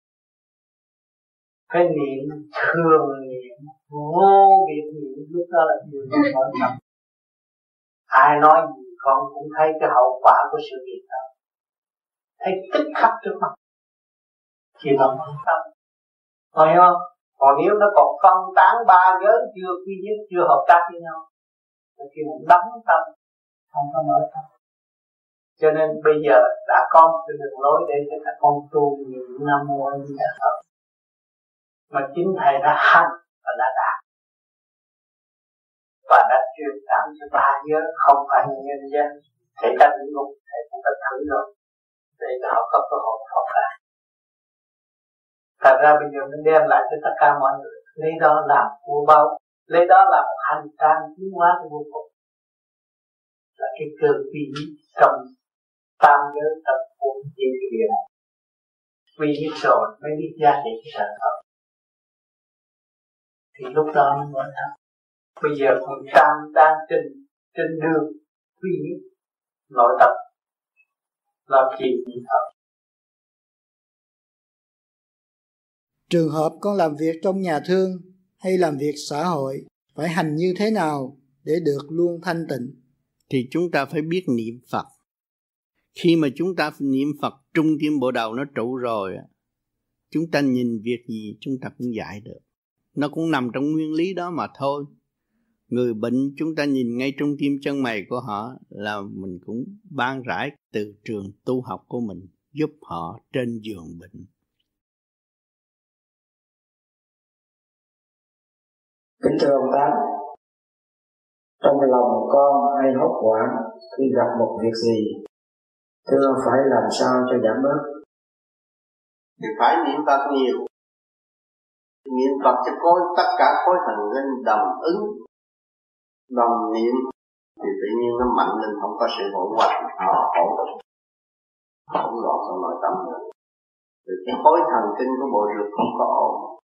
Cái niệm thường niệm vô biệt niệm, lúc đó là điều mở tâm. Ai nói gì con cũng thấy cái hậu quả của sự việc đó, thấy tích khắc trước mặt, chỉ là mở tâm. Phải không? Còn nếu nó còn phân tán 3 giới chưa quy nhất, chưa hợp tác với nhau, thì mình đóng tâm, không có mở tâm. Cho nên bây giờ đã có một cái đường lối để cho các con tu niệm Nam Mô Di Đà Phật, mà chính thầy đã hành và đã đạt và đã truyền cảm cho 3 giới, không phải là nhân dân. Thầy ta lĩnh ngục, thầy cũng đã thử rồi để cho họ có cơ hội học lại. Thật ra bây giờ mình đem lại cho tất cả mọi người, lấy đó làm của báu, lấy đó làm một hành trang tiến hóa của vô cùng, là cái cơ quy trong tam giới tập của trên cái địa này. Quy nhất rồi mới biết giá trị cái sản phẩm, thì lúc đó mới mở ra. Bây giờ còn đang trên đường quy nhất nội tập làm gì thật. Trường hợp con làm việc trong nhà thương hay làm việc xã hội, phải hành như thế nào để được luôn thanh tịnh? Thì chúng ta phải biết niệm Phật. Khi mà chúng ta niệm Phật, trung tim bộ đầu nó trụ rồi, chúng ta nhìn việc gì chúng ta cũng giải được. Nó cũng nằm trong nguyên lý đó mà thôi. Người bệnh chúng ta nhìn ngay trung tim chân mày của họ là mình cũng ban rãi từ trường tu học của mình, giúp họ trên giường bệnh. Kính thưa ông Tám, trong lòng con hay hốt hoảng khi gặp một việc gì, thưa phải làm sao cho giảm bớt? Thì phải niệm Phật nhiều, niệm Phật cho tất cả khối thần linh đồng ứng, đồng niệm thì tự nhiên nó mạnh lên, không có sự hỗn loạn, hỗn loạn trong nội tâm nữa. Thì cái khối thần kinh của bộ ruột không có ổn.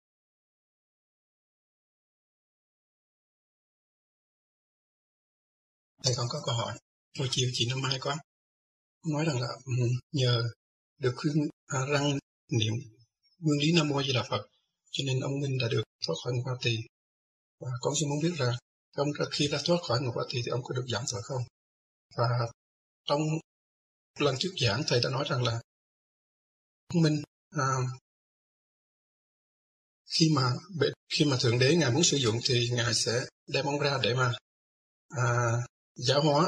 Thầy con có câu hỏi. Hồi chiều chị Năm Mai có nói rằng là nhờ được khuyên răng niệm nguyên lý Nam Mô Di Đà Phật, cho nên ông Minh đã được thoát khỏi ngục Ba Tỳ. Và con xin muốn biết là ông khi đã thoát khỏi ngục Ba Tỳ thì ông có được giảm tội không? Và trong lần trước giảng thầy đã nói rằng là ông Minh khi mà Thượng Đế ngài muốn sử dụng thì ngài sẽ đem ông ra để mà giáo hóa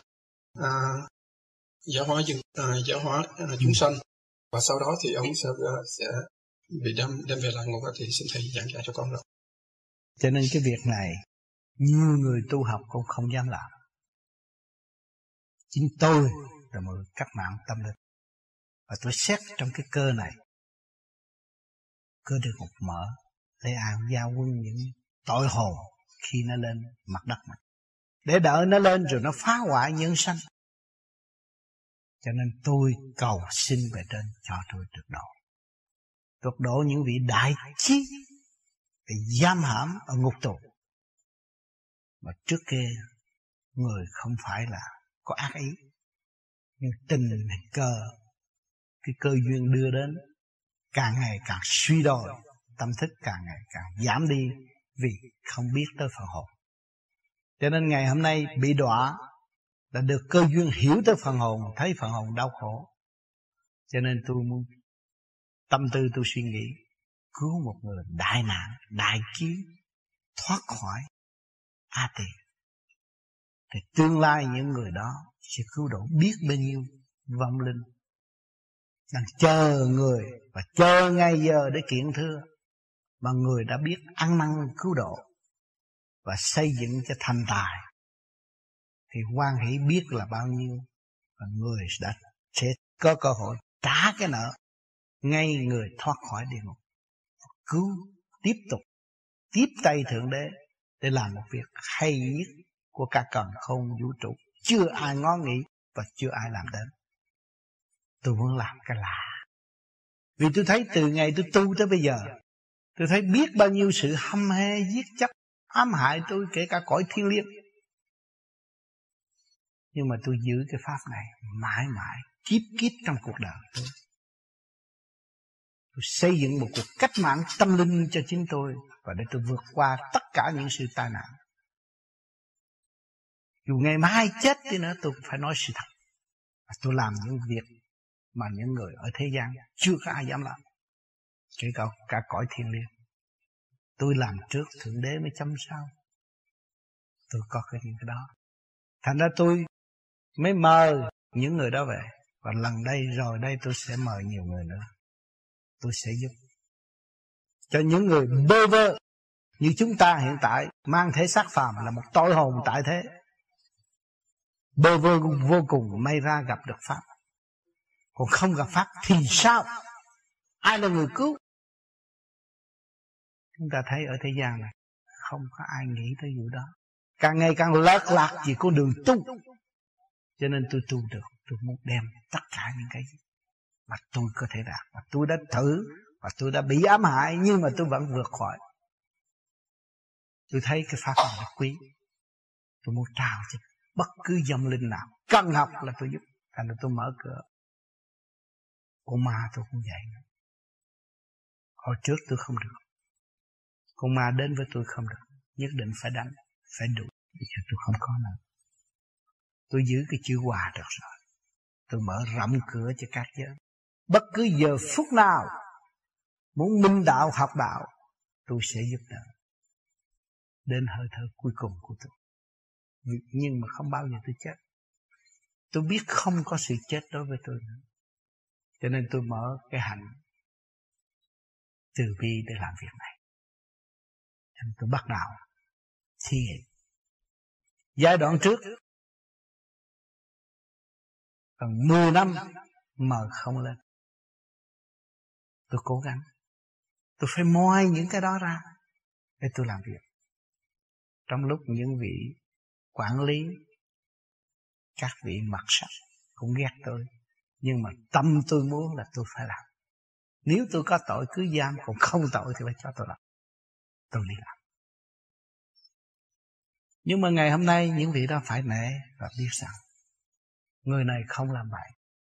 chúng sanh, và sau đó thì ông sẽ bị đem về lại ngục. Thì xin thầy giảng giải cho con rồi. Cho nên cái việc này nhiều người tu học cũng không dám làm. Chính tôi là một cách mạng tâm linh, và tôi xét trong cái cơ này, cơ địa ngục mở để an giao quân những tội hồn khi nó lên mặt đất này, để đợi nó lên rồi nó phá hoại nhân sanh. Cho nên tôi cầu xin về trên cho tôi được độ. Tuột độ những vị đại trí bị giam hãm ở ngục tù. Mà trước kia người không phải là có ác ý, nhưng tình cờ, cái cơ duyên đưa đến càng ngày càng suy đồi, tâm thức càng ngày càng giảm đi vì không biết tới phần hồn. Cho nên ngày hôm nay bị đọa là được cơ duyên hiểu tới phần hồn, thấy phần hồn đau khổ. Cho nên tôi muốn tâm tư tôi suy nghĩ cứu một người đại nạn, đại kiến, thoát khỏi A Tỳ. Thì tương lai những người đó sẽ cứu độ biết bao nhiêu vong linh đang chờ người và chờ ngày giờ để kiện thưa. Mà người đã biết ăn năn cứu độ và xây dựng cho thành tài thì hoan hỷ biết là bao nhiêu, và người sẽ có cơ hội trả cái nợ ngay người thoát khỏi địa ngục, cứu tiếp tục tiếp tay Thượng Đế để làm một việc hay nhất của cả càn khôn vũ trụ, chưa ai ngó nghĩ và chưa ai làm đến. Tôi muốn làm cái lạ, vì tôi thấy từ ngày tôi tu tới bây giờ, tôi thấy biết bao nhiêu sự hăm hê giết chóc ám hại tôi, kể cả cõi thiên liêng. Nhưng mà tôi giữ cái pháp này mãi mãi, kiếp kiếp trong cuộc đời tôi. Tôi xây dựng một cuộc cách mạng tâm linh cho chính tôi, và để tôi vượt qua tất cả những sự tai nạn. Dù ngày mai chết đi nữa tôi cũng phải nói sự thật. Và tôi làm những việc mà những người ở thế gian chưa có ai dám làm, kể cả cõi thiên liêng. Tôi làm trước Thượng Đế mới chấm sau. Tôi có những cái đó. Thành ra tôi mới mời những người đó về. Và lần đây rồi đây tôi sẽ mời nhiều người nữa. Tôi sẽ giúp cho những người bơ vơ như chúng ta hiện tại, mang thể xác phàm là một tội hồn tại thế, bơ vơ vô cùng, may ra gặp được pháp. Còn không gặp pháp thì sao? Ai là người cứu? Chúng ta thấy ở thế gian này không có ai nghĩ tới vụ đó, càng ngày càng lệch lạc vì con đường tu. Cho nên tôi tu được, tôi muốn đem tất cả những cái mà tôi có thể đạt, và tôi đã thử, và tôi đã bị ám hại, nhưng mà tôi vẫn vượt khỏi. Tôi thấy cái pháp này là quý, tôi muốn trao cho bất cứ vong linh nào cần học là tôi giúp. Thành ra tôi mở cửa. Con ma tôi cũng vậy nữa. Hồi trước tôi không được, con ma đến với tôi không được, nhất định phải đánh, phải đuổi. Bây giờ tôi không có nữa. Tôi giữ cái chữ hòa được rồi. Tôi mở rộng cửa cho các giới. Bất cứ giờ phút nào muốn minh đạo, học đạo, tôi sẽ giúp đỡ đến hơi thở cuối cùng của tôi. Nhưng mà không bao giờ tôi chết. Tôi biết không có sự chết đối với tôi nữa. Cho nên tôi mở cái hành từ bi để làm việc này. Cho nên tôi bắt đầu thí nghiệm. Giai đoạn trước gần 10 năm mờ không lên. Tôi cố gắng. Tôi phải moi những cái đó ra để tôi làm việc. Trong lúc những vị quản lý, các vị mặt sắc cũng ghét tôi, nhưng mà tâm tôi muốn là tôi phải làm. Nếu tôi có tội cứ giam, còn không tội thì phải cho tôi làm. Tôi đi làm. Nhưng mà ngày hôm nay những vị đó phải nể và biết rằng người này không làm vậy.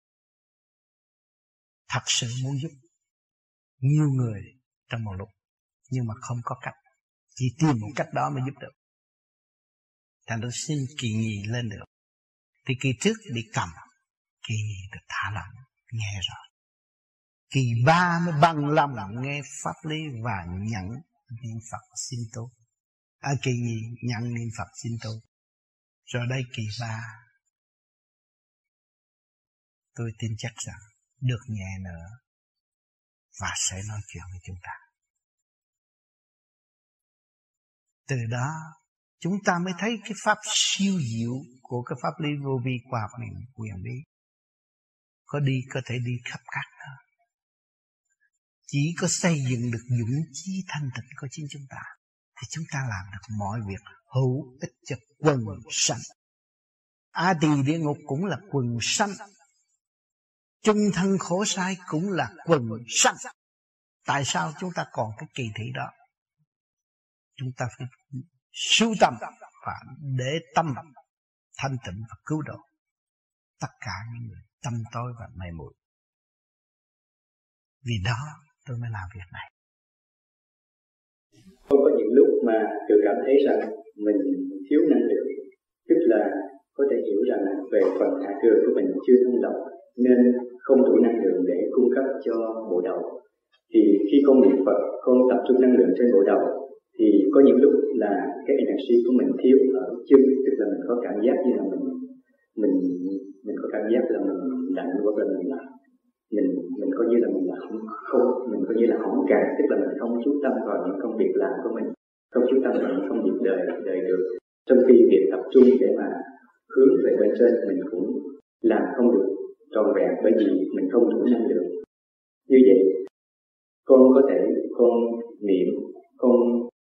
Thật sự muốn giúp nhiều người trong một lúc, nhưng mà không có cách. Chỉ tìm một cách đó mới giúp được. Thành ra xin kỳ nhì lên được. Thì kỳ trước bị cầm, kỳ nhì được thả lỏng, nghe rồi. Kỳ ba mới bằng lòng nghe pháp lý và nhận niệm Phật xin tu. Kỳ nhì nhận niệm Phật xin tu. Rồi đây kỳ ba, tôi tin chắc rằng được nhẹ nữa và sẽ nói chuyện với chúng ta. Từ đó chúng ta mới thấy cái pháp siêu diệu của cái pháp lý vô vi khoa học quyền bí. Có thể đi khắp các nơi. Chỉ có xây dựng được dũng chí thanh tịnh của chính chúng ta thì chúng ta làm được mọi việc hữu ích cho quần sanh. A Tỳ địa ngục cũng là quần sanh, chung thân khổ sai cũng là quần sanh. Tại sao chúng ta còn cái kỳ thị đó? Chúng ta phải sưu tầm và để tâm thanh tịnh và cứu độ tất cả những người tâm tối và mê muội. Vì đó tôi mới làm việc này. Không có những lúc mà tôi cảm thấy rằng mình thiếu năng lượng, tức là có thể hiểu rằng về phần hạ thừa của mình chưa thông lọc nên không đủ năng lượng để cung cấp cho bộ đầu. Thì khi con niệm Phật, con tập trung năng lượng trên bộ đầu thì có những lúc là cái energy của mình thiếu ở chân, tức là mình có cảm giác như là mình có cảm giác là mình lạnh, hoặc là mình coi như là mình là không mình coi như là hỏng cạn, tức là mình không chú tâm vào những công việc làm của mình, không chú tâm vào những công việc đời được, trong khi việc tập trung để mà hướng về bên trên mình cũng làm không được trọn vẹn, bởi vì mình không đủ năng lượng. Như vậy con có thể con niệm, con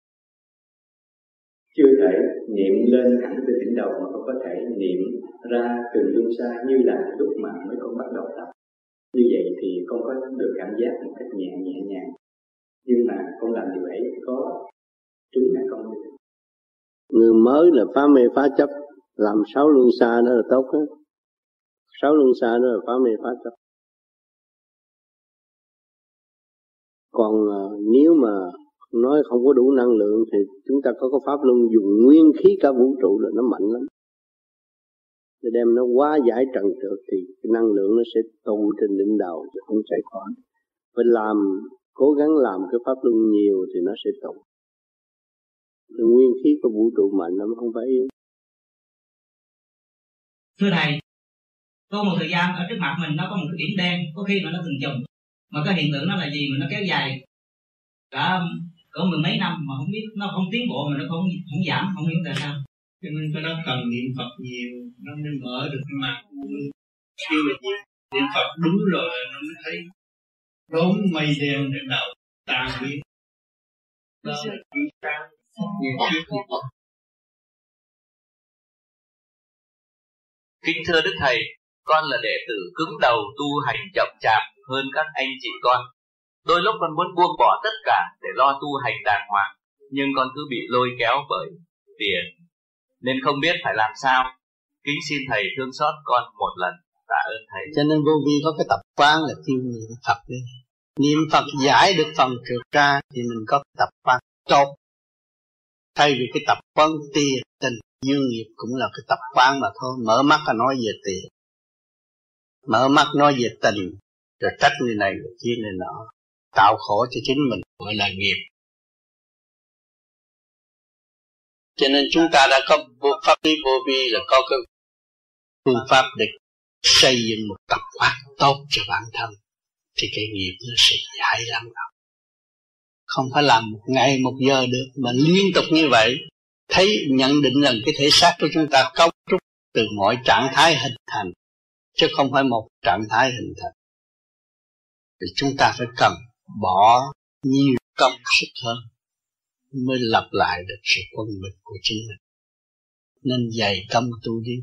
chưa thể niệm lên hẳn từ đỉnh đầu, mà con có thể niệm ra từ luân xa như là lúc mà mới con bắt đầu tập. Như vậy thì con có được cảm giác một cách nhẹ nhàng. Nhưng mà con làm điều ấy có trúng hay không? Người mới là phá mê phá chấp, làm 6 luân xa đó là tốt hết. 6 luân xa đó là phá mê phá chấp. Còn nếu mà nói không có đủ năng lượng thì chúng ta có pháp luân dùng nguyên khí cả vũ trụ là nó mạnh lắm. Để đem nó hóa giải trần trượt thì cái năng lượng nó sẽ tụ trên đỉnh đầu chứ không chạy khỏi. Phải cố gắng làm cái pháp luân nhiều thì nó sẽ tụ. Nguyên khí của vũ trụ mạnh lắm, không phải yếu. Thưa Thầy, có một thời gian ở trước mặt mình nó có một cái điểm đen, có khi mà nó từng chùm, mà cái hiện tượng nó là gì mà nó kéo dài cả có mười mấy năm mà không biết, nó không tiến bộ mà nó không giảm, không hiểu tại sao. Cho nên cái đó cần niệm Phật nhiều nó mới mở được cái mặt. Khi mà niệm Phật đúng rồi nó mới thấy đốm mây đen trên đầu tan biến. Đó là chỉ sáng nhiều trước như Phật. Kính thưa Đức Thầy, con là đệ tử cứng đầu tu hành chậm chạp hơn các anh chị con. Đôi lúc con muốn buông bỏ tất cả để lo tu hành đàng hoàng, nhưng con cứ bị lôi kéo bởi tiền, nên không biết phải làm sao. Kính xin Thầy thương xót con một lần, tạ ơn Thầy. Cho nên vô vi có cái tập quán là kêu niệm Phật đi. Niệm Phật giải được phần trượt ra thì mình có cái tập quán tốt. Thay vì cái tập quán tiền, tình, dương nghiệp cũng là cái tập quán mà thôi. Mở mắt là nói về tiền, mở mắt nói về tình, rồi trách người này người kia người nọ, tạo khổ cho chính mình, gọi là nghiệp. Cho nên chúng ta đã có pháp lý vô vi là có cái phương pháp để xây dựng một tập quán tốt cho bản thân, thì cái nghiệp nó sẽ giải lắm đâu. Không phải làm một ngày một giờ được, mà liên tục như vậy. Thấy nhận định rằng cái thể xác của chúng ta cấu trúc từ mọi trạng thái hình thành, chứ không phải một trạng thái hình thành. Thì chúng ta phải cần bỏ nhiều công sức hơn mới lập lại được sự quân bình của chính mình. Nên dày công tu đi.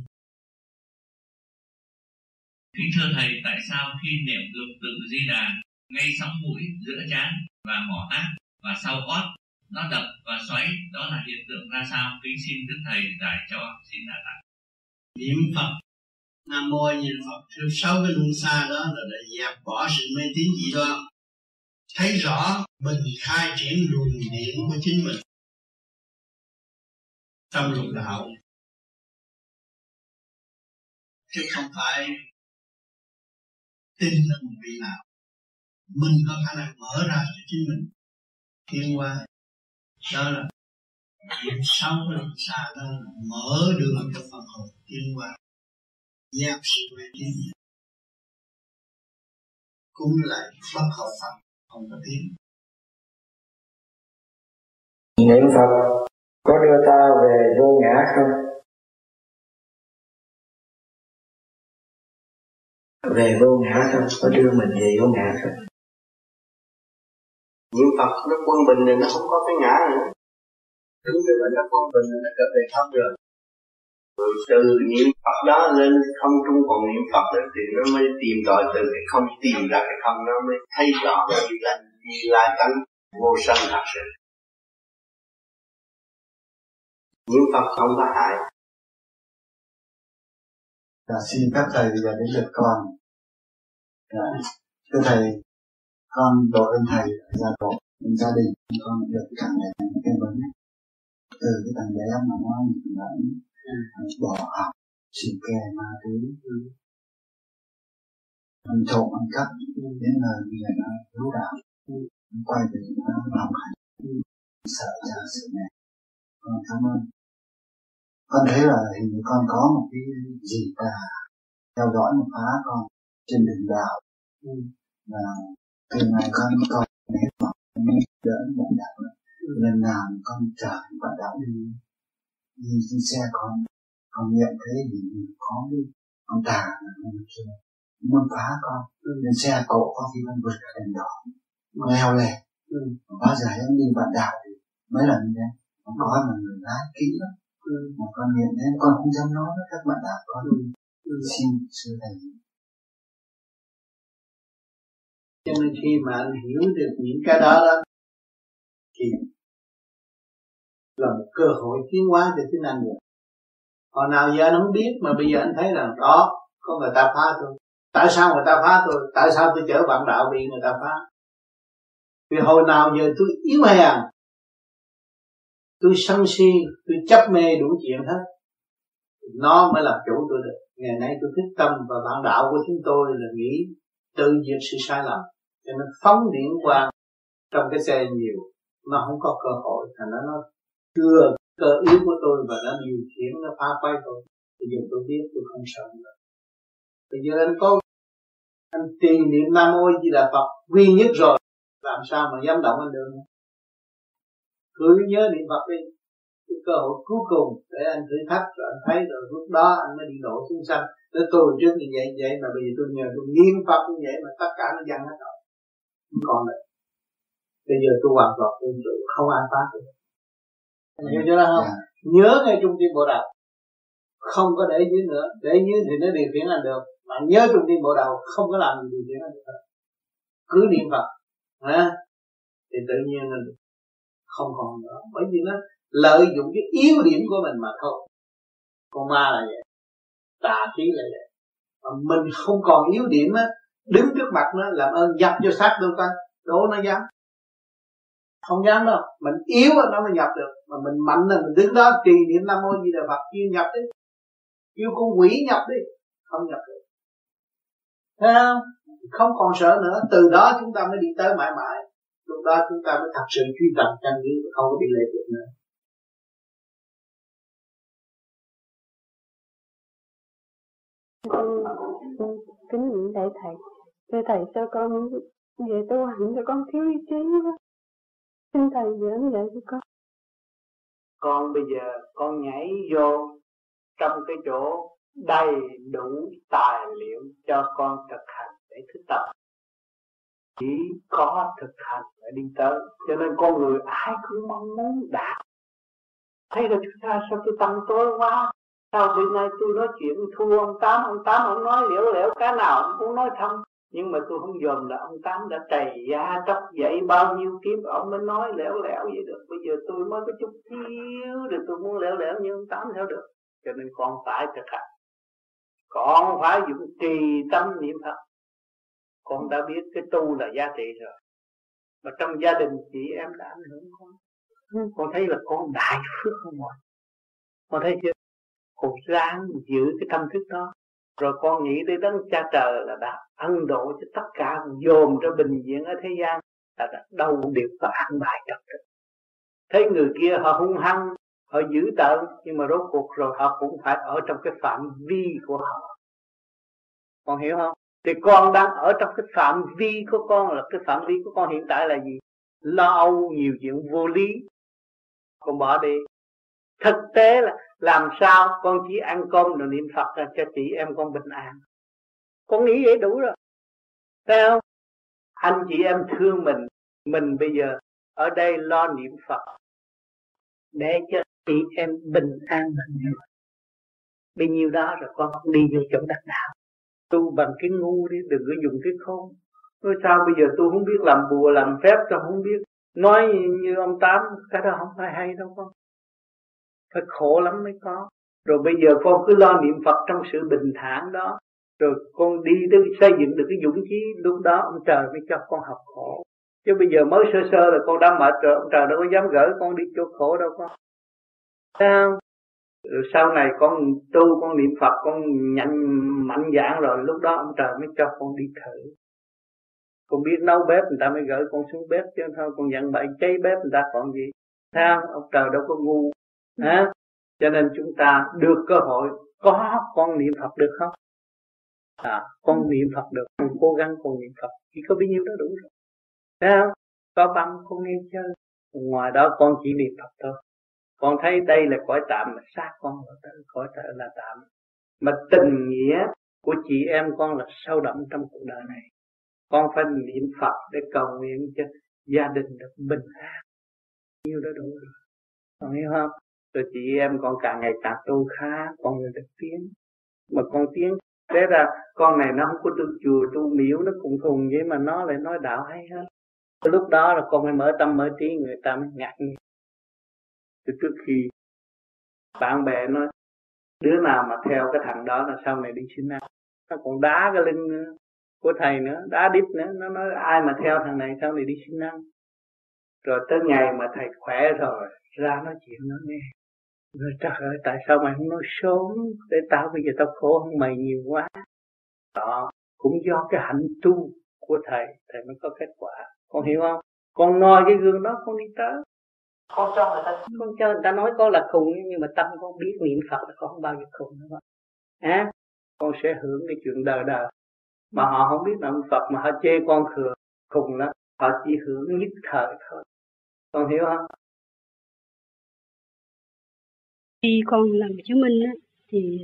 Kính thưa Thầy, tại sao khi niệm lục tự Di Đà, ngay sóng mũi, giữa trán và mỏ ác và sau ót nó đập và xoáy, đó là hiện tượng ra sao? Kính xin Đức Thầy giải cho, xin đà tạ. Niệm Phật Nam Mô A Di Đà Phật, theo 6 cái luân xa đó là để dẹp bỏ sự mê tín dị đoan, thấy rõ mình khai triển luồng điện của chính mình trong lục đạo, chứ không phải tin là một vị nào. Mình có khả năng mở ra cho chính mình tiến qua. Đó là chuyện 6 cái luân xa đó là mở đường cho phần hồn tiến qua, dẹp sự mê tín, cũng lại bất hợp pháp, không có tiếng. Niệm Phật có đưa ta về vô ngã không? Về vô ngã không? Có đưa mình về vô ngã không? Niệm Phật nó quân bình thì nó không có cái ngã nữa. Đúng như vậy, nó quân bình nó trở về pháp rồi. Rồi từ niệm Phật đó lên không trung còn niệm Phật nữa thì nó mới tìm tòi từ cái không, tìm ra cái không, nó mới thấy rõ là gì là là tánh vô sanh thật sự. Niệm Phật không có hại. Xin các thầy bây giờ đến lượt con. Thưa thầy, con độ ơn thầy gia độ gia đình con được cảm nhận những cái vấn đề từ cái thằng bé mà nó lẫn bỏ học, xì ke, ma túy, ăn trộm, ăn cắp, đến là bây giờ nó hiếu đạo, quay về nó học hành, sợ cha sợ mẹ. Con cảm ơn. Con thấy là hình như con có một cái gì cả theo dõi một phá con trên đường đạo, và từ ngày con hết học đỡ bạn đạo, lần nào con chờ bạn đạo đi xe con nhận thấy gì có cái con tà là con chưa muốn phá con lên xe cộ, có khi con vượt cả đèn đỏ, con leo lè, bao giờ em đi bạn đạo thì mấy lần như thế, con có là người lái kỹ lắm, mà con nhận thấy con không dám nói với các bạn đạo con. Xin sư thầy. Cho nên khi mà anh hiểu được những cái đó thì là một cơ hội tiến hóa cho chính anh được. Hồi nào giờ anh không biết, mà bây giờ anh thấy rằng đó có người ta phá tôi. Tại sao người ta phá tôi? Tại sao tôi chở bạn đạo bị người ta phá? Vì hồi nào giờ tôi yếu hèn, tôi sân si, tôi chấp mê đủ chuyện hết, nó mới làm chủ tôi được. Ngày nay tôi thích tâm, và bạn đạo của chúng tôi là nghĩ tự diệt sự sai lầm, cho nên phóng điện quang trong cái xe nhiều, nó không có cơ hội, thành ra nó chưa cơ yếu của tôi và nó điều khiển, nó phá phái tôi. Bây giờ tôi biết tôi không sợ nữa. Bây giờ anh trì niệm Nam Mô Di Đà Phật duy nhất rồi, làm sao mà dám động anh được nữa. Cứ nhớ niệm Phật đi, cái cơ hội cuối cùng để anh thử thách, rồi anh thấy rồi lúc đó anh mới đi độ chúng sanh. Để tôi trước như vậy mà bây giờ tôi nhờ tôi niệm Phật như vậy mà tất cả nó dần hết rồi, không còn nữa. Bây giờ tôi hoàn toàn tôn trụ, không ai phá được. Anh hiểu chưa đó không? Nhớ ngay trung tâm bộ đầu, không có để dưới nữa. Để dưới thì nó điều khiển anh được, mà nhớ trung tâm bộ đầu không có làm gì điều khiển anh được. Cứ niệm Phật thì tự nhiên nó không còn nữa. Bởi vì nó lợi dụng cái yếu điểm của mình mà thôi. Con ma là vậy, tà khí là vậy. Mà mình không còn yếu điểm á, đứng trước mặt nó làm ơn dập cho sát đôi con, đố nó dám. Không dám đâu. Mình yếu nó mới nhập được. Mà mình mạnh là mình đứng đó trì niệm Nam Mô Di Đà Phật, kêu nhập đi, kêu con quỷ nhập đi, không nhập được. Thấy không? Không còn sợ nữa. Từ đó chúng ta mới đi tới mãi mãi. Lúc đó chúng ta mới thật sự truy tầm chân lý, không có bị lệ thuộc nữa. Kính niệm đại thầy. Thưa thầy, cho con về tu hành cho con thiếu ý chí quá. Xin thầy giảng dạy cho con. Con bây giờ con nhảy vô trong cái chỗ đầy đủ tài liệu cho con thực hành để thức tập. Chỉ có thực hành để đi tới. Cho nên con người ai cũng mong muốn đạt. Thấy là chúng ta sao cái tâm tối quá. Sao bữa nay tôi nói chuyện thua ông Tám ông nói liễu lẻo cái nào ông cũng nói thông. Nhưng mà tôi không dòm là ông Tám đã trầy da tróc dậy bao nhiêu kiếp ông mới nói lẻo vậy được. Bây giờ tôi mới có chút xíu rồi tôi muốn lẻo như ông Tám theo được. Cho nên con phải thực hành. Con phải dùng trì tâm niệm Phật. Con đã biết cái tu là giá trị rồi. Mà trong gia đình chị em đã ảnh hưởng con. Con thấy là con đại phước không mọi. Con thấy chưa? Con ráng giữ cái tâm thức đó. Rồi con nghĩ tới đấng cha trời là đã ân độ cho tất cả, dồn cho bình diện ở thế gian là đâu đều có an bài trật tự. Thấy người kia họ hung hăng, họ dữ tợn, nhưng mà rốt cuộc rồi họ cũng phải ở trong cái phạm vi của họ. Con hiểu không? Thì con đang ở trong cái phạm vi của con, là cái phạm vi của con hiện tại là gì? Lo âu nhiều chuyện vô lý, con bỏ đi. Thực tế là làm sao con chỉ ăn cơm rồi niệm Phật ra cho chị em con bình an. Con nghĩ vậy đủ rồi. Thấy không? Anh chị em thương mình bây giờ ở đây lo niệm Phật để cho chị em bình an là nhiều. Bấy nhiêu đó rồi con đi vô chỗ đắc đạo. Tu bằng cái ngu đi, đừng có dùng cái khôn. Nói sao bây giờ tôi không biết làm bùa làm phép, tôi không biết nói như ông Tám, cái đó không phải hay đâu con. Phải khổ lắm mới có. Rồi bây giờ con cứ lo niệm Phật trong sự bình thản đó, rồi con đi tới xây dựng được cái dũng chí, lúc đó ông trời mới cho con học khổ. Chứ bây giờ mới sơ sơ là con đã mệt rồi, ông trời đâu có dám gửi con đi chỗ khổ đâu con. Thấy không? Rồi sau này con tu, con niệm Phật, con mạnh dạn rồi, lúc đó ông trời mới cho con đi thử. Con biết nấu bếp người ta mới gửi con xuống bếp, chứ thôi con dặn bậy cháy bếp người ta còn gì. Thấy không? Ông trời đâu có ngu. Cho nên chúng ta được cơ hội có con niệm Phật được không? Con niệm Phật được, con cố gắng con niệm Phật, chỉ có bấy nhiêu đó đủ rồi. Thấy không? Có băng con nghe chơi, ngoài đó con chỉ niệm Phật thôi. Con thấy đây là cõi tạm, mà xác con là cõi là tạm. Mà tình nghĩa của chị em con là sâu đậm trong cuộc đời này. Con phải niệm Phật để cầu nguyện cho gia đình được bình an. Nhiêu đó đủ rồi. Con hiểu không? Rồi chị em con càng ngày càng tu khá, con người được tiến. Mà con tiến, thế ra con này nó không có tu chùa, tu miếu, nó cùng thùng vậy mà nó lại nói đạo hay hơn. Lúc đó là con phải mở tâm mở trí, người ta mới ngạc nhiên. Từ trước khi bạn bè nói đứa nào mà theo cái thằng đó là sau này đi xin ăn, nó còn đá cái lưng của thầy nữa, đá đít nữa. Nó nói ai mà theo thằng này sau này đi xin ăn. Rồi tới ngày mà thầy khỏe rồi ra nói chuyện nó nghe. Rồi trời ơi, tại sao mày không nói sớm, để tao bây giờ tao khổ hơn mày nhiều quá. Đó cũng do cái hạnh tu của thầy mới có kết quả. Con hiểu không? Con noi cái gương đó con đi tới. Con cho người ta nói con là khùng, nhưng mà tâm con biết niệm Phật là con không bao giờ khùng nữa. Con sẽ hưởng cái chuyện đời đời. Mà họ không biết niệm Phật mà họ chê con khùng đó, họ chỉ hưởng nhất thời thôi. Con hiểu không? Khi con làm chứng minh á, thì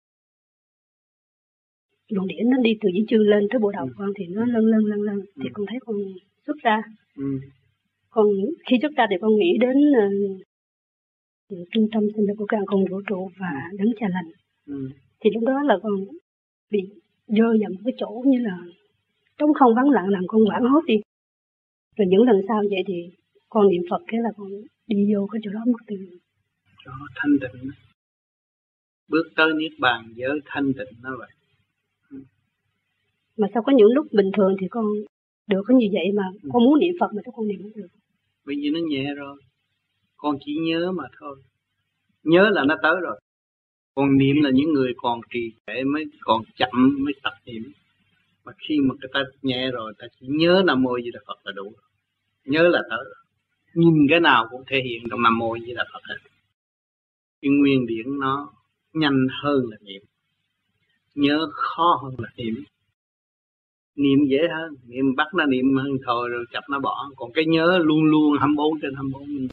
luồng điển nó đi từ dưới chân lên tới bộ đầu con thì nó lân thì con thấy con xuất ra. Còn khi xuất ra thì con nghĩ đến trung tâm sinh lực của căn không vũ trụ và đấng cha lành. Thì lúc đó là con bị rơi vào một cái chỗ như là trống không vắng lặng, làm con hoảng hốt đi. Rồi những lần sau vậy thì con niệm Phật cái là con đi vô cái chỗ đó mất tiêu. Cho thanh tịnh, bước tới niết bàn với thanh tịnh nó vậy. Mà sao có những lúc bình thường thì con được có như vậy mà con muốn niệm Phật mà con niệm không được. Bởi vì nó nhẹ rồi, con chỉ nhớ mà thôi. Nhớ là nó tới rồi. Còn niệm là những người còn trì trệ mới còn chậm mới tập niệm. Mà khi mà người ta nhẹ rồi, ta chỉ nhớ Nam Mô Di Đà Phật là đủ. Nhớ là tới rồi. Nhìn cái nào cũng thể hiện trong Nam Mô Di Đà Phật hết. cái nguyên điển nó nhanh hơn là niệm, nhớ khó hơn là niệm. Niệm dễ hơn, niệm bắt nó niệm hơn thôi rồi chập nó bỏ, còn cái nhớ luôn luôn 24/24.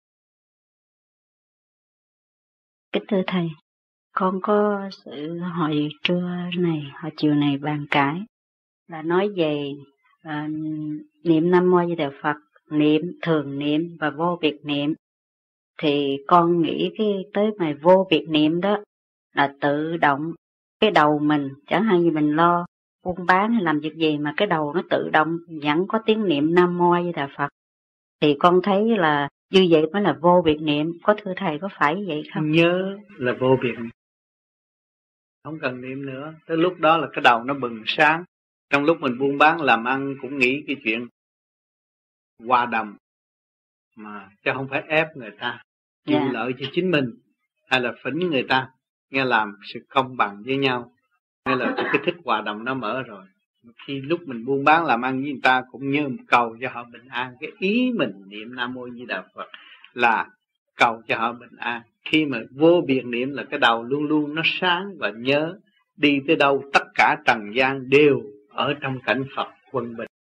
Kính thưa thầy, con có sự hồi trưa này, hồi chiều này bàn cãi là nói về niệm Nam Mô Di Đà Phật, niệm thường niệm và vô biệt niệm. Thì con nghĩ tới mà vô biệt niệm đó là tự động cái đầu mình, chẳng hạn như mình lo buôn bán hay làm việc gì mà cái đầu nó tự động vẫn có tiếng niệm Nam Mô Di Đà Phật. Thì con thấy là như vậy mới là vô biệt niệm, có thưa thầy có phải vậy không? Nhớ là vô biệt, không cần niệm nữa. Tới lúc đó là cái đầu nó bừng sáng. Trong lúc mình buôn bán làm ăn cũng nghĩ cái chuyện hòa đồng mà, chứ không phải ép người ta, chịu lợi cho chính mình hay là phỉnh người ta, nghe làm sự công bằng với nhau, hay là cái thích hòa đồng nó mở rồi. Khi lúc mình buôn bán làm ăn với người ta cũng nhớ một cầu cho họ bình an. Cái ý mình niệm Nam Mô Di Đà Phật là cầu cho họ bình an. Khi mà vô biệt niệm là cái đầu luôn luôn nó sáng và nhớ đi tới đâu tất cả trần gian đều ở trong cảnh Phật quân bình.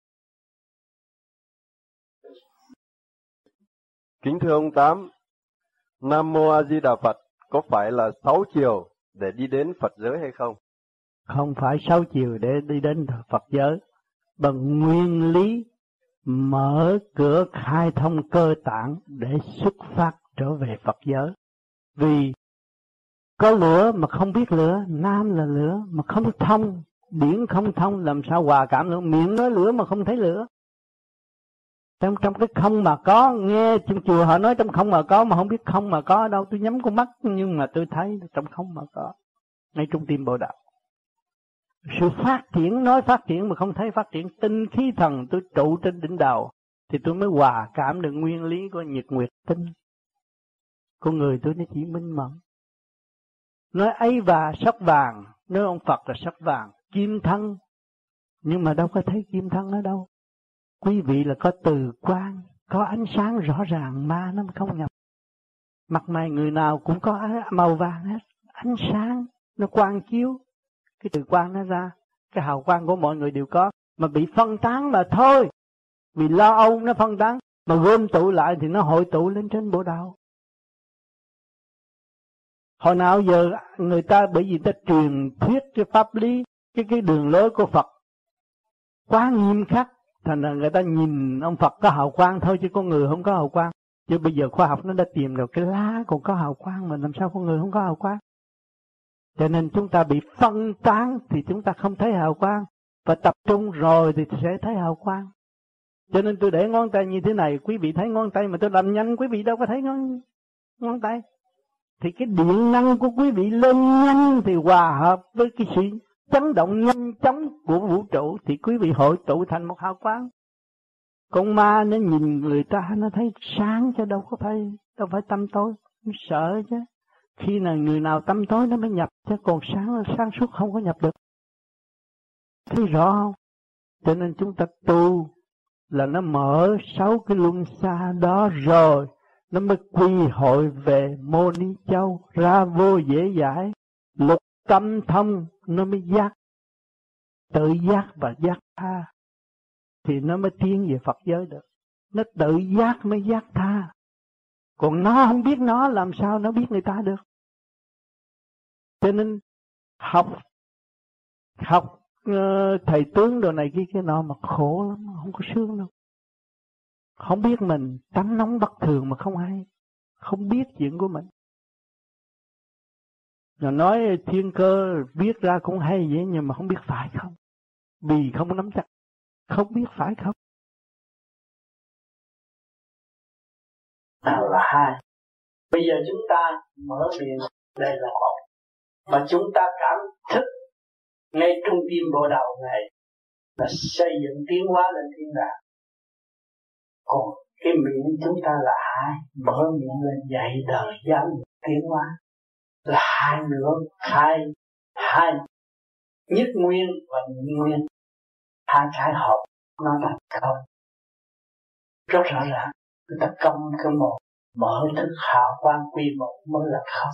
Kính thưa ông Tám, Nam Mô A Di Đà Phật có phải là 6 chiều để đi đến Phật giới hay không? Không phải 6 chiều để đi đến Phật giới, bằng nguyên lý mở cửa khai thông cơ tạng để xuất phát trở về Phật giới. Vì có lửa mà không biết lửa, nam là lửa mà không thông biển không thông làm sao hòa cảm được. Miệng nói lửa mà không thấy lửa. Trong cái không mà có, nghe trong chùa họ nói trong không mà có, mà không biết không mà có ở đâu. Tôi nhắm con mắt nhưng mà tôi thấy trong không mà có, ngay trong tim Bồ Đạo. Sự phát triển, nói phát triển mà không thấy phát triển. Tinh khí thần tôi trụ trên đỉnh đầu thì tôi mới hòa cảm được nguyên lý của nhật nguyệt tinh. Con người tôi nó chỉ minh mẫn. Nói ấy và sắc vàng, nói ông Phật là sắc vàng, kim thân, nhưng mà đâu có thấy kim thân ở đâu. Quý vị là có từ quang, có ánh sáng rõ ràng mà nó không nhập. Mặt mày người nào cũng có màu vàng hết, ánh sáng nó quang chiếu, cái từ quang nó ra, cái hào quang của mọi người đều có, mà bị phân tán mà thôi. Vì lo âu nó phân tán, mà gom tụ lại thì nó hội tụ lên trên Bồ Đạo. Hồi nào giờ người ta bởi vì ta truyền thuyết cái pháp lý, cái đường lối của Phật quá nghiêm khắc, thành ra người ta nhìn ông Phật có hào quang thôi chứ con người không có hào quang. Chứ bây giờ khoa học nó đã tìm được cái lá còn có hào quang, mà làm sao con người không có hào quang. Cho nên chúng ta bị phân tán thì chúng ta không thấy hào quang, và tập trung rồi thì sẽ thấy hào quang. Cho nên tôi để ngón tay như thế này, quý vị thấy ngón tay mà tôi làm nhanh, quý vị đâu có thấy ngón tay. Thì cái điện năng của quý vị lên nhanh thì hòa hợp với cái sự chấn động nhanh chóng của vũ trụ thì quý vị hội tụ thành một hào quang. Con ma nó nhìn người ta nó thấy sáng chứ đâu phải tâm tối, nó sợ chứ. Khi nào người nào tâm tối nó mới nhập, chứ còn sáng suốt không có nhập được. Thấy rõ không? Cho nên chúng ta tu là nó mở 6 cái luân xa đó rồi nó mới quy hội về Mô Ni Châu, ra vô dễ giải, lục tâm thông nó mới giác, tự giác và giác tha thì nó mới tiến về Phật giới được. Nó tự giác mới giác tha, còn nó không biết nó làm sao nó biết người ta được. Cho nên học thầy tướng đồ này kia nọ mà khổ lắm, không có sướng đâu. Không biết mình tánh nóng bất thường mà không hay, không biết chuyện của mình. Rồi nói thiên cơ viết ra cũng hay vậy, nhưng mà không biết phải không, vì không nắm chắc, không biết phải không. Nào là hai. Bây giờ chúng ta mở miệng, đây là một, và chúng ta cảm thức ngay trung tim Bồ Đạo này là xây dựng tiến hóa lên thiên đàng. Còn cái miệng chúng ta là hai, mở miệng lên dạy đời giáo dục tiến hóa là hai nữa, hai nhất nguyên và nhị nguyên, hai cái hợp nó là không. Rất rõ ràng người ta công cái một, mở thức hào quang quy một mới là không.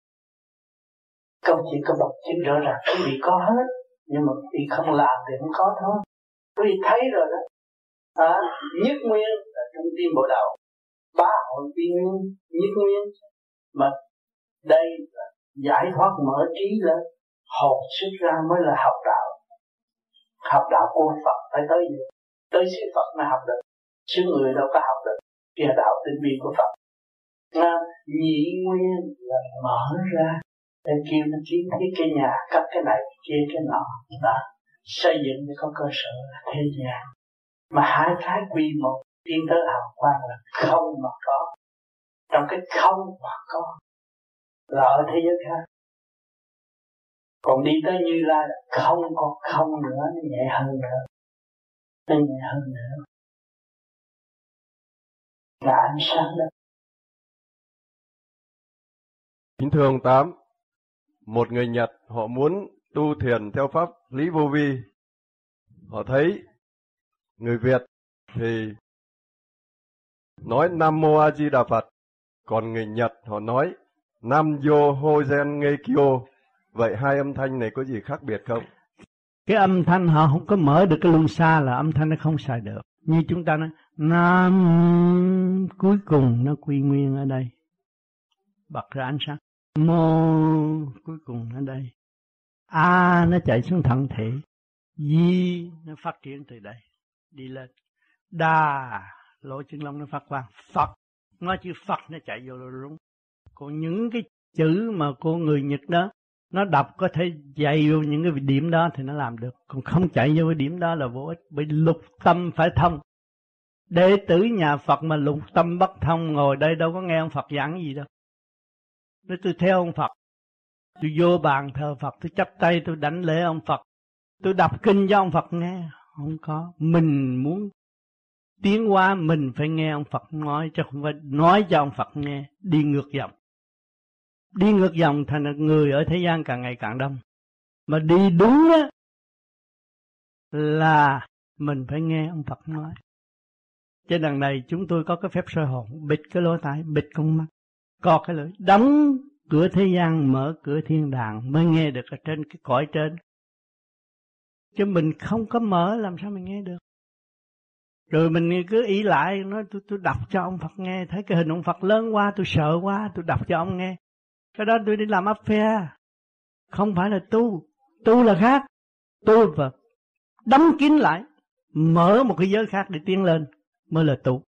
Công chỉ có một chữ rõ ràng, quý vị có hết, nhưng mà quý vị không làm thì không có thôi. Quý vị thấy rồi đó. Nhất nguyên là trung tim Bồ Đạo, bá hội quy nguyên, nhất nguyên. Mà đây là giải thoát mở trí lên, hồn xuất ra mới là học đạo. Học đạo của Phật phải tới gì? Tới xứ Phật mới học được, xứ người đâu có học được. Kia đạo tinh vi của Phật. Nhị nguyên là mở ra để kêu nó kiến thiết cái nhà, cắt cái này, kia cái nọ, đó. Xây dựng để có cơ sở là thế gian. Mà hai cái quy một tiến tới hào quang là không mà có. Trong cái không mà có là ở thế giới khác. Còn đi tới Như Lai là không còn không nữa, nó nhẹ hơn nữa. Nó nhẹ hơn nữa. Là ánh sáng đó. Kính thưa ông Tám, một người Nhật họ muốn tu thiền theo pháp lý vô vi. Họ thấy người Việt thì nói Nam Mô A Di Đà Phật, còn người Nhật họ nói Nam Yo Hozen Nge Kyo. Vậy hai âm thanh này có gì khác biệt không? Cái âm thanh họ không có mở được cái luân xa là âm thanh nó không xài được. Như chúng ta nói Nam, cuối cùng nó quy nguyên ở đây, bật ra ánh sáng. Mô, cuối cùng ở đây. A nó chạy xuống thận thể. Di nó phát triển từ đây đi lên. Đa lỗ chân lông nó phát quang. Phật, nói chữ Phật nó chạy vô là đúng. Còn những cái chữ mà cô người Nhật đó Nó đọc có thể dạy vô những cái điểm đó thì nó làm được. Còn không chạy vô cái điểm đó là vô ích. Bởi lục tâm phải thông. Đệ tử nhà Phật mà lục tâm bất thông, ngồi đây đâu có nghe ông Phật giảng gì đâu. Nếu tôi theo ông Phật, tôi vô bàn thờ Phật, tôi chắp tay tôi đảnh lễ ông Phật, tôi đọc kinh cho ông Phật nghe. Không có. Mình muốn tiến qua mình phải nghe ông Phật nói, chứ không phải nói cho ông Phật nghe. Đi ngược dòng. Đi ngược dòng thành ra người ở thế gian càng ngày càng đông. Mà đi đúng á là mình phải nghe ông Phật nói. Trên đằng này chúng tôi có cái phép soi hồn, bịt cái lỗ tai, bịt con mắt, co cái lưỡi, đóng cửa thế gian, mở cửa thiên đàng mới nghe được ở trên cái cõi trên. Chứ mình không có mở làm sao mình nghe được. Rồi mình cứ ý lại nói tôi đọc cho ông Phật nghe, thấy cái hình ông Phật lớn quá, tôi sợ quá, tôi đọc cho ông nghe. Cái đó tôi đi làm affair, không phải là tu. Tu là khác. Tu và đóng kín lại, mở một cái giới khác để tiến lên mới là tu.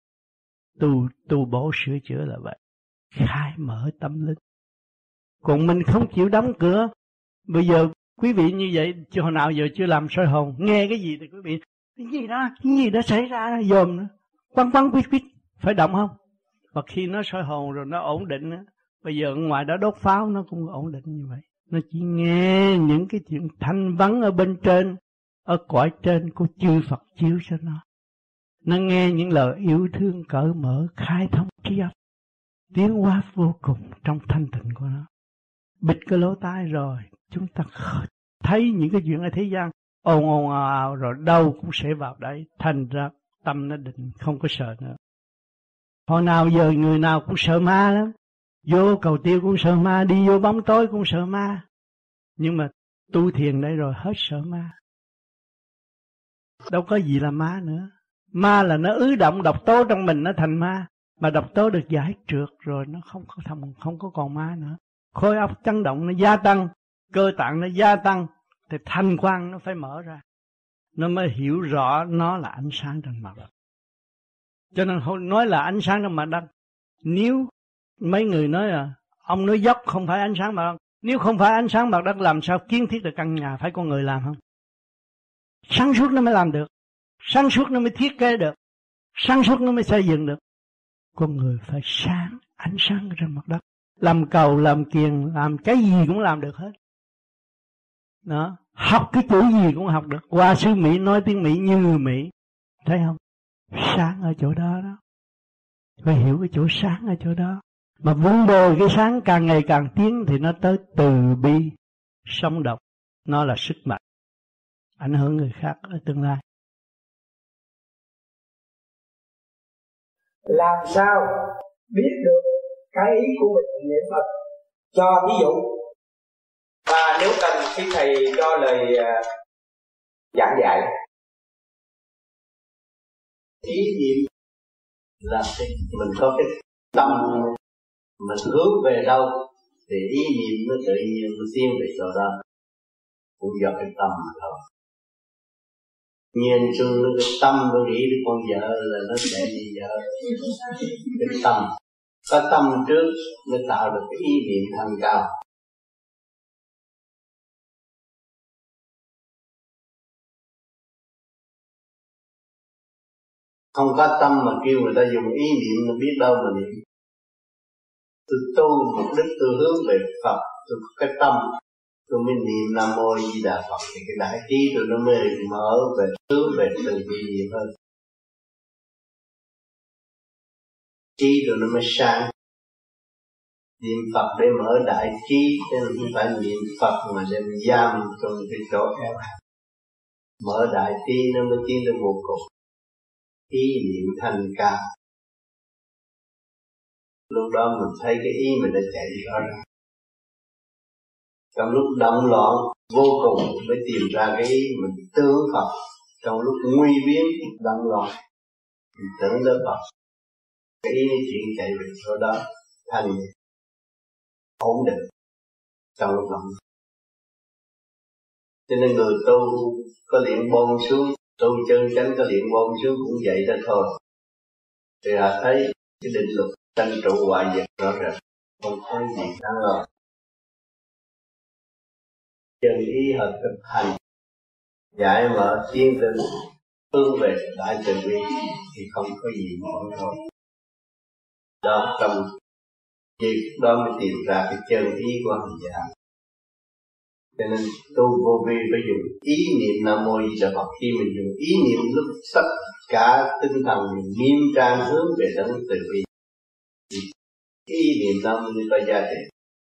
Tu bổ sửa chữa là vậy. Khai mở tâm linh. Còn mình không chịu đóng cửa. Bây giờ quý vị như vậy, chứ hồi nào giờ chưa làm soi hồn, nghe cái gì thì quý vị, cái gì đó xảy ra, dòm nữa, quăng quýt, phải động không? Và khi nó soi hồn rồi nó ổn định nữa. Bây giờ ngoài đó đốt pháo nó cũng ổn định như vậy. Nó chỉ nghe những cái chuyện thanh vắng ở bên trên, ở cõi trên của chư Phật chiếu cho nó. Nó nghe những lời yêu thương cởi mở, khai thông trí óc, tiến hóa vô cùng trong thanh tịnh của nó. Bịt cái lỗ tai rồi, chúng ta thấy những cái chuyện ở thế gian ồn ào rồi đâu cũng sẽ vào đấy. Thành ra tâm nó định, không có sợ nữa. Hồi nào giờ người nào cũng sợ ma lắm. Vô cầu tiêu cũng sợ ma, đi vô bóng tối cũng sợ ma. Nhưng mà tu thiền đây rồi hết sợ ma. Đâu có gì là ma nữa. Ma là nó ứ động độc tố trong mình, nó thành ma. Mà độc tố được giải trượt rồi nó không có còn ma nữa. Khối óc chấn động nó gia tăng, cơ tạng nó gia tăng, thì thanh quan nó phải mở ra. Nó mới hiểu rõ nó là ánh sáng trên mặt đất. Cho nên nói là ánh sáng trên mặt đất. Nếu mấy người nói là ông nói dốc không phải ánh sáng mặt đất. Nếu không phải ánh sáng mặt đất làm sao kiến thiết được căn nhà, phải con người làm không? Sáng suốt nó mới làm được. Sáng suốt nó mới thiết kế được. Sáng suốt nó mới xây dựng được. Con người phải sáng, ánh sáng trên mặt đất. Làm cầu, làm kiền, làm cái gì cũng làm được hết. Đó. Học cái chữ gì cũng học được. Qua xứ Mỹ nói tiếng Mỹ như Mỹ. Thấy không? Sáng ở chỗ đó đó. Phải hiểu cái chỗ sáng ở chỗ đó. Mà vun bồi cái sáng càng ngày càng tiến thì nó tới từ bi, sống động. Nó là sức mạnh. Ảnh hưởng người khác ở tương lai. Làm sao biết được cái ý của mình niệm Phật? Cho ví dụ. Và nếu cần khi thầy cho lời giảng dạy. Ý niệm là mình có cái tâm mình hướng về đâu thì ý niệm nó tự nhiên nó tiến về chỗ đó, cũng do cái tâm mà thôi. Nhìn chung cái tâm nó nghĩ đến con vợ là nó sẽ đi vợ. Cái tâm có tâm trước mới tạo được cái ý niệm thanh cao. Không có tâm mà kêu người ta dùng ý niệm nó biết đâu mà niệm. Tôi tu mục đích tôi hướng về Phật, tôi có cái tâm, tôi mới niệm Nam Mô Di Đà Phật thì cái đại trí tôi nó mới mở về hướng về từ bi nhiều hơn. Trí rồi nó mới sáng. Niệm Phật để mở đại trí, chứ không phải niệm Phật mà đem giam trong cái chỗ eo hẹp. Mở đại trí nó mới tiến đến vô cùng. Ý niệm thanh cao. Lúc đó mình thấy cái ý mình đã chạy rõ ràng. Trong lúc động loạn vô cùng mới tìm ra cái ý mình tưởng Phật. Trong lúc nguy biến động loạn mình tưởng đến Phật. Cái ý chuyện chạy về chỗ đó thành ổn định trong lúc động. Cho nên người tu có luyện bon xuống, tu chân chánh có luyện bon xuống cũng vậy đó thôi. Thì họ thấy cái định luật sanh trụ hoại diệt rõ rệt, không có gì đáng lo. chân ý hợp thực hành, giải mở tiến tới hướng về đại từ bi thì không có gì nữa rồi. Đó trong giây phút đó mới tìm ra cái chân ý của hành giả. Cho nên tu vô vi phải dùng ý niệm Nam Mô Di Đà Phật. Khi mình dùng ý niệm lúc tất cả tinh thần mình nghiêm trang hướng về đấng từ bi, ý niệm đó mới có giá trị.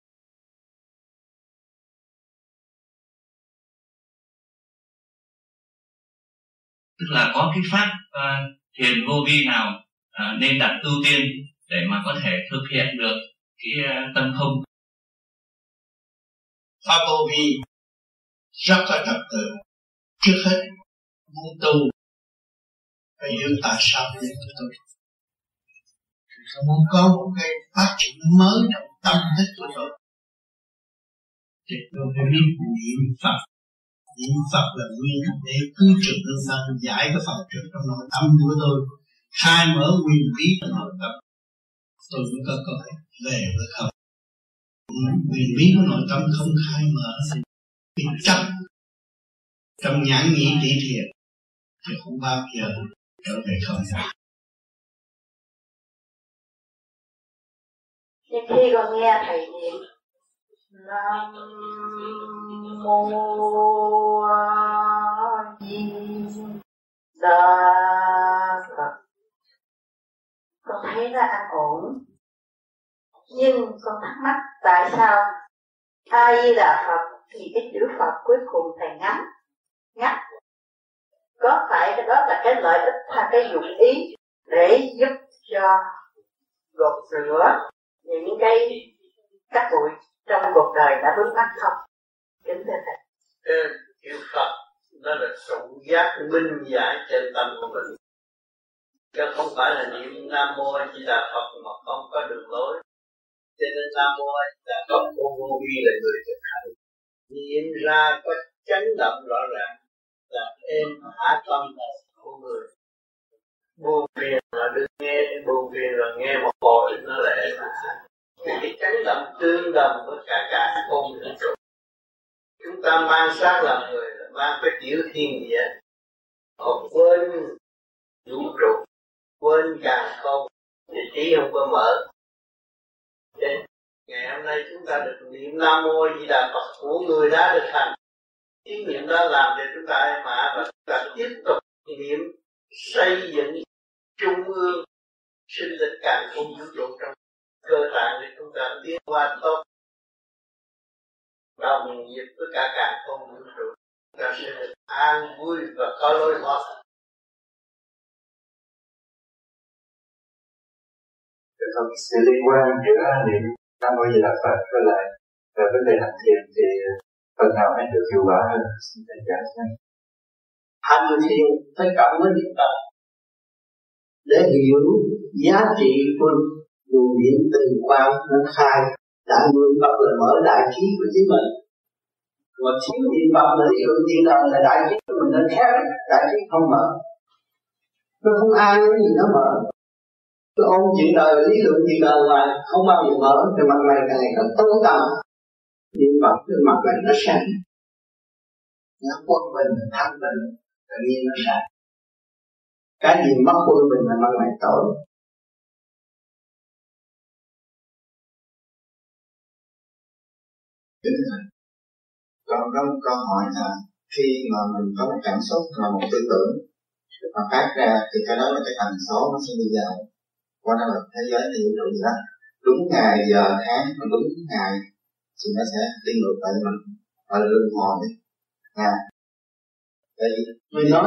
Tức là có cái pháp thiền vô vi nào nên đặt ưu tiên để mà có thể thực hiện được cái tâm không? Pháp vô vi rất là trật tự. Trước hết muốn tu phải hiểu tại sao để tu. Tôi muốn có một cái phát triển mới trong tâm thức của tôi thì tôi phải biết niệm Phật. Niệm Phật là nguyên để cứu trực lương tâm, giải cái phần trực trong nội tâm của tôi, khai mở quyền bí trong nội tâm. Tôi cũng có cơ hội về với không. Quyền bí của nội tâm không khai mở thì bị chấp trong nhãn nhĩ tỷ thiệt thì không bao giờ trở về không. Nhưng khi con nghe thầy niệm Nam Mô Di Đà Phật, con thấy nó an ổn. Nhưng con thắc mắc tại sao A Di Đà Phật thì cái chữ Phật cuối cùng thầy ngắt. Có phải đó là cái lợi ích hay cái dụng ý để giúp cho gột rửa những cái cát bụi trong cuộc đời đã vướng mắc không? Kính thưa thầy. Chữ Phật đó là sự giác minh giải trên tâm của mình, chứ không phải là niệm Nam Mô A Di Đà Phật mà không có đường lối. Cho nên Nam Mô A Di Đà Phật vô vi là người thực hành, niệm ra có chấn động rõ ràng là êm ả tâm của người. Buồn phiền là đừng nghe, buồn phiền là nghe một hồi nó là êm ả. Cái chấn động tương đồng với cả không vũ trụ. Chúng ta mang xác làm người là mang cái tiểu thiên địa, còn quên vũ trụ, quên càng không thì trí không có mở. Nên ngày hôm nay chúng ta được niệm Nam Mô Di Đà Phật của người đã được thành. Ý niệm đó làm cho chúng ta êm ả và chúng ta tiếp tục niệm xây dựng trung ương sinh lực càng không vũ trụ trong cơ tạng để chúng ta tiến qua tốt, đồng nhịp với cả càng không vũ trụ, chúng ta sẽ được an vui và có lối thoát. Còn sự liên quan giữa niệm Nam Mô Di Đà Phật với lại vấn đề hành thiền thì phần nào mới được hiệu quả hơn? Xin thầy giải thích. Hành thiền phải cộng với niệm Phật để hiểu giá trị của luồng điện từ quang nó khai đại nguyện Phật là mở đại trí của chính mình. Và thiếu niệm Phật là lý luận chuyện đời là đại trí của mình nó khác, đại trí không mở. Nó không ai cái gì nó mở. Tôi ôm chuyện đời, lý luận chuyện đời là không bao giờ mở, thì mặt mày càng ngày càng tối tăm. Niệm Phật cái mặt mày nó sáng. Nó quân bình, thanh bình, tự nhiên nó sáng. Cái gì mất quân bình là mặt mày tối. Con có một câu hỏi là khi mà mình có một cảm xúc là một tư tưởng mà phát ra thì cái đó là cái tần số nó sẽ đi vào qua năng lực thế giới thì đủ gì đó, đúng ngày giờ tháng đúng ngày thì nó sẽ đi ngược lại mình và luân hồi. Tại vì mình nói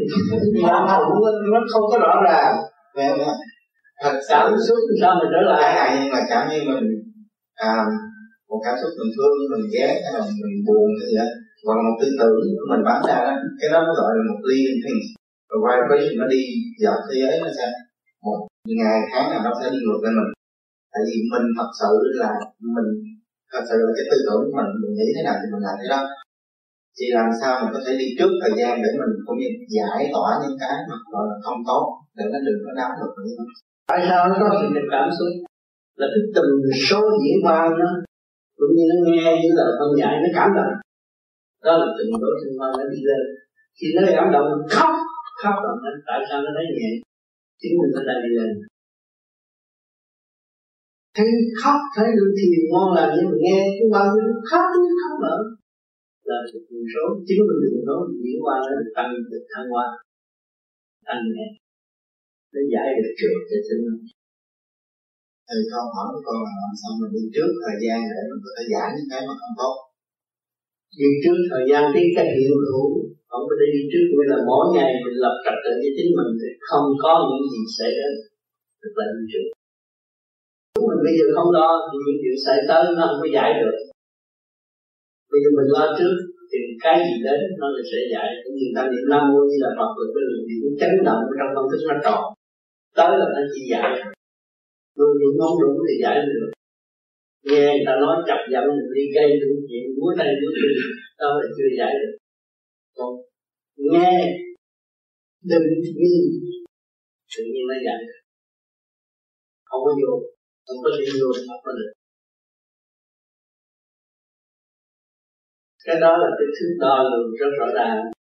nó không có rõ ràng về thật cảm xúc sao mình trở lại này, nhưng mà cảm như mình một cảm xúc mình thương, mình ghét hay là mình buồn hay gì đó, còn một tư tưởng mình bắn ra đó, cái đó nó gọi là một liên thing, rồi vibration nó đi dọc thế giới, nó sẽ một ngày tháng nào nó sẽ đi ngược lên mình. Tại vì mình thật sự là mình thật sự là cái tư tưởng của mình nghĩ thế nào thì mình làm thế đó. Chỉ làm sao mình có thể đi trước thời gian để mình cũng như giải tỏa những cái mà gọi là không tốt để nó đừng có đau được nữa. Tại sao nó có sự cảm xúc là cái từng số diễn qua nó cũng như nó nghe như là phân giải nó cảm động. Đó là trình độ sinh môn nó đi lên. Khi nó cảm động khóc rồi tại sao nó thấy nhẹ? Chính mình phải đi lên. Thấy khóc thấy được thiền ngon là như mình nghe chúng bao nhiêu khóc nữa là một số chính mình đừng có diễn qua nó được thăng hoa anh nhẹ nó giải được trường cho sinh. Thầy câu hỏi của con là làm sao mình đi trước thời gian để mình có thể giải những cái mà không tốt. Đi trước thời gian cái cách hiện hữu, không có đi trước nghĩa là mỗi ngày mình lập trật tự cho chính mình thì không có những gì xảy đến, tức là đi trước. Nếu mình bây giờ không lo thì những chuyện xảy tới nó không có giải được. Bây giờ mình lo trước thì cái gì đến nó sẽ giải. Cũng như ta niệm Nam Mô Như Là Phật rồi cái lượng điểm chấn động trong tâm thức nó tròn, tới là nó chỉ giải. Luôn niệm không đủ thì giải được. Nghe người ta nói chọc giận mình đi gây những chuyện múa tay múa chân, đó là chưa giải được. Còn nghe đừng nhìn tự nhiên nó giải được. Không có vô, không có đi vô thì không có được. Cái đó là cái thứ đo lường rất rõ ràng.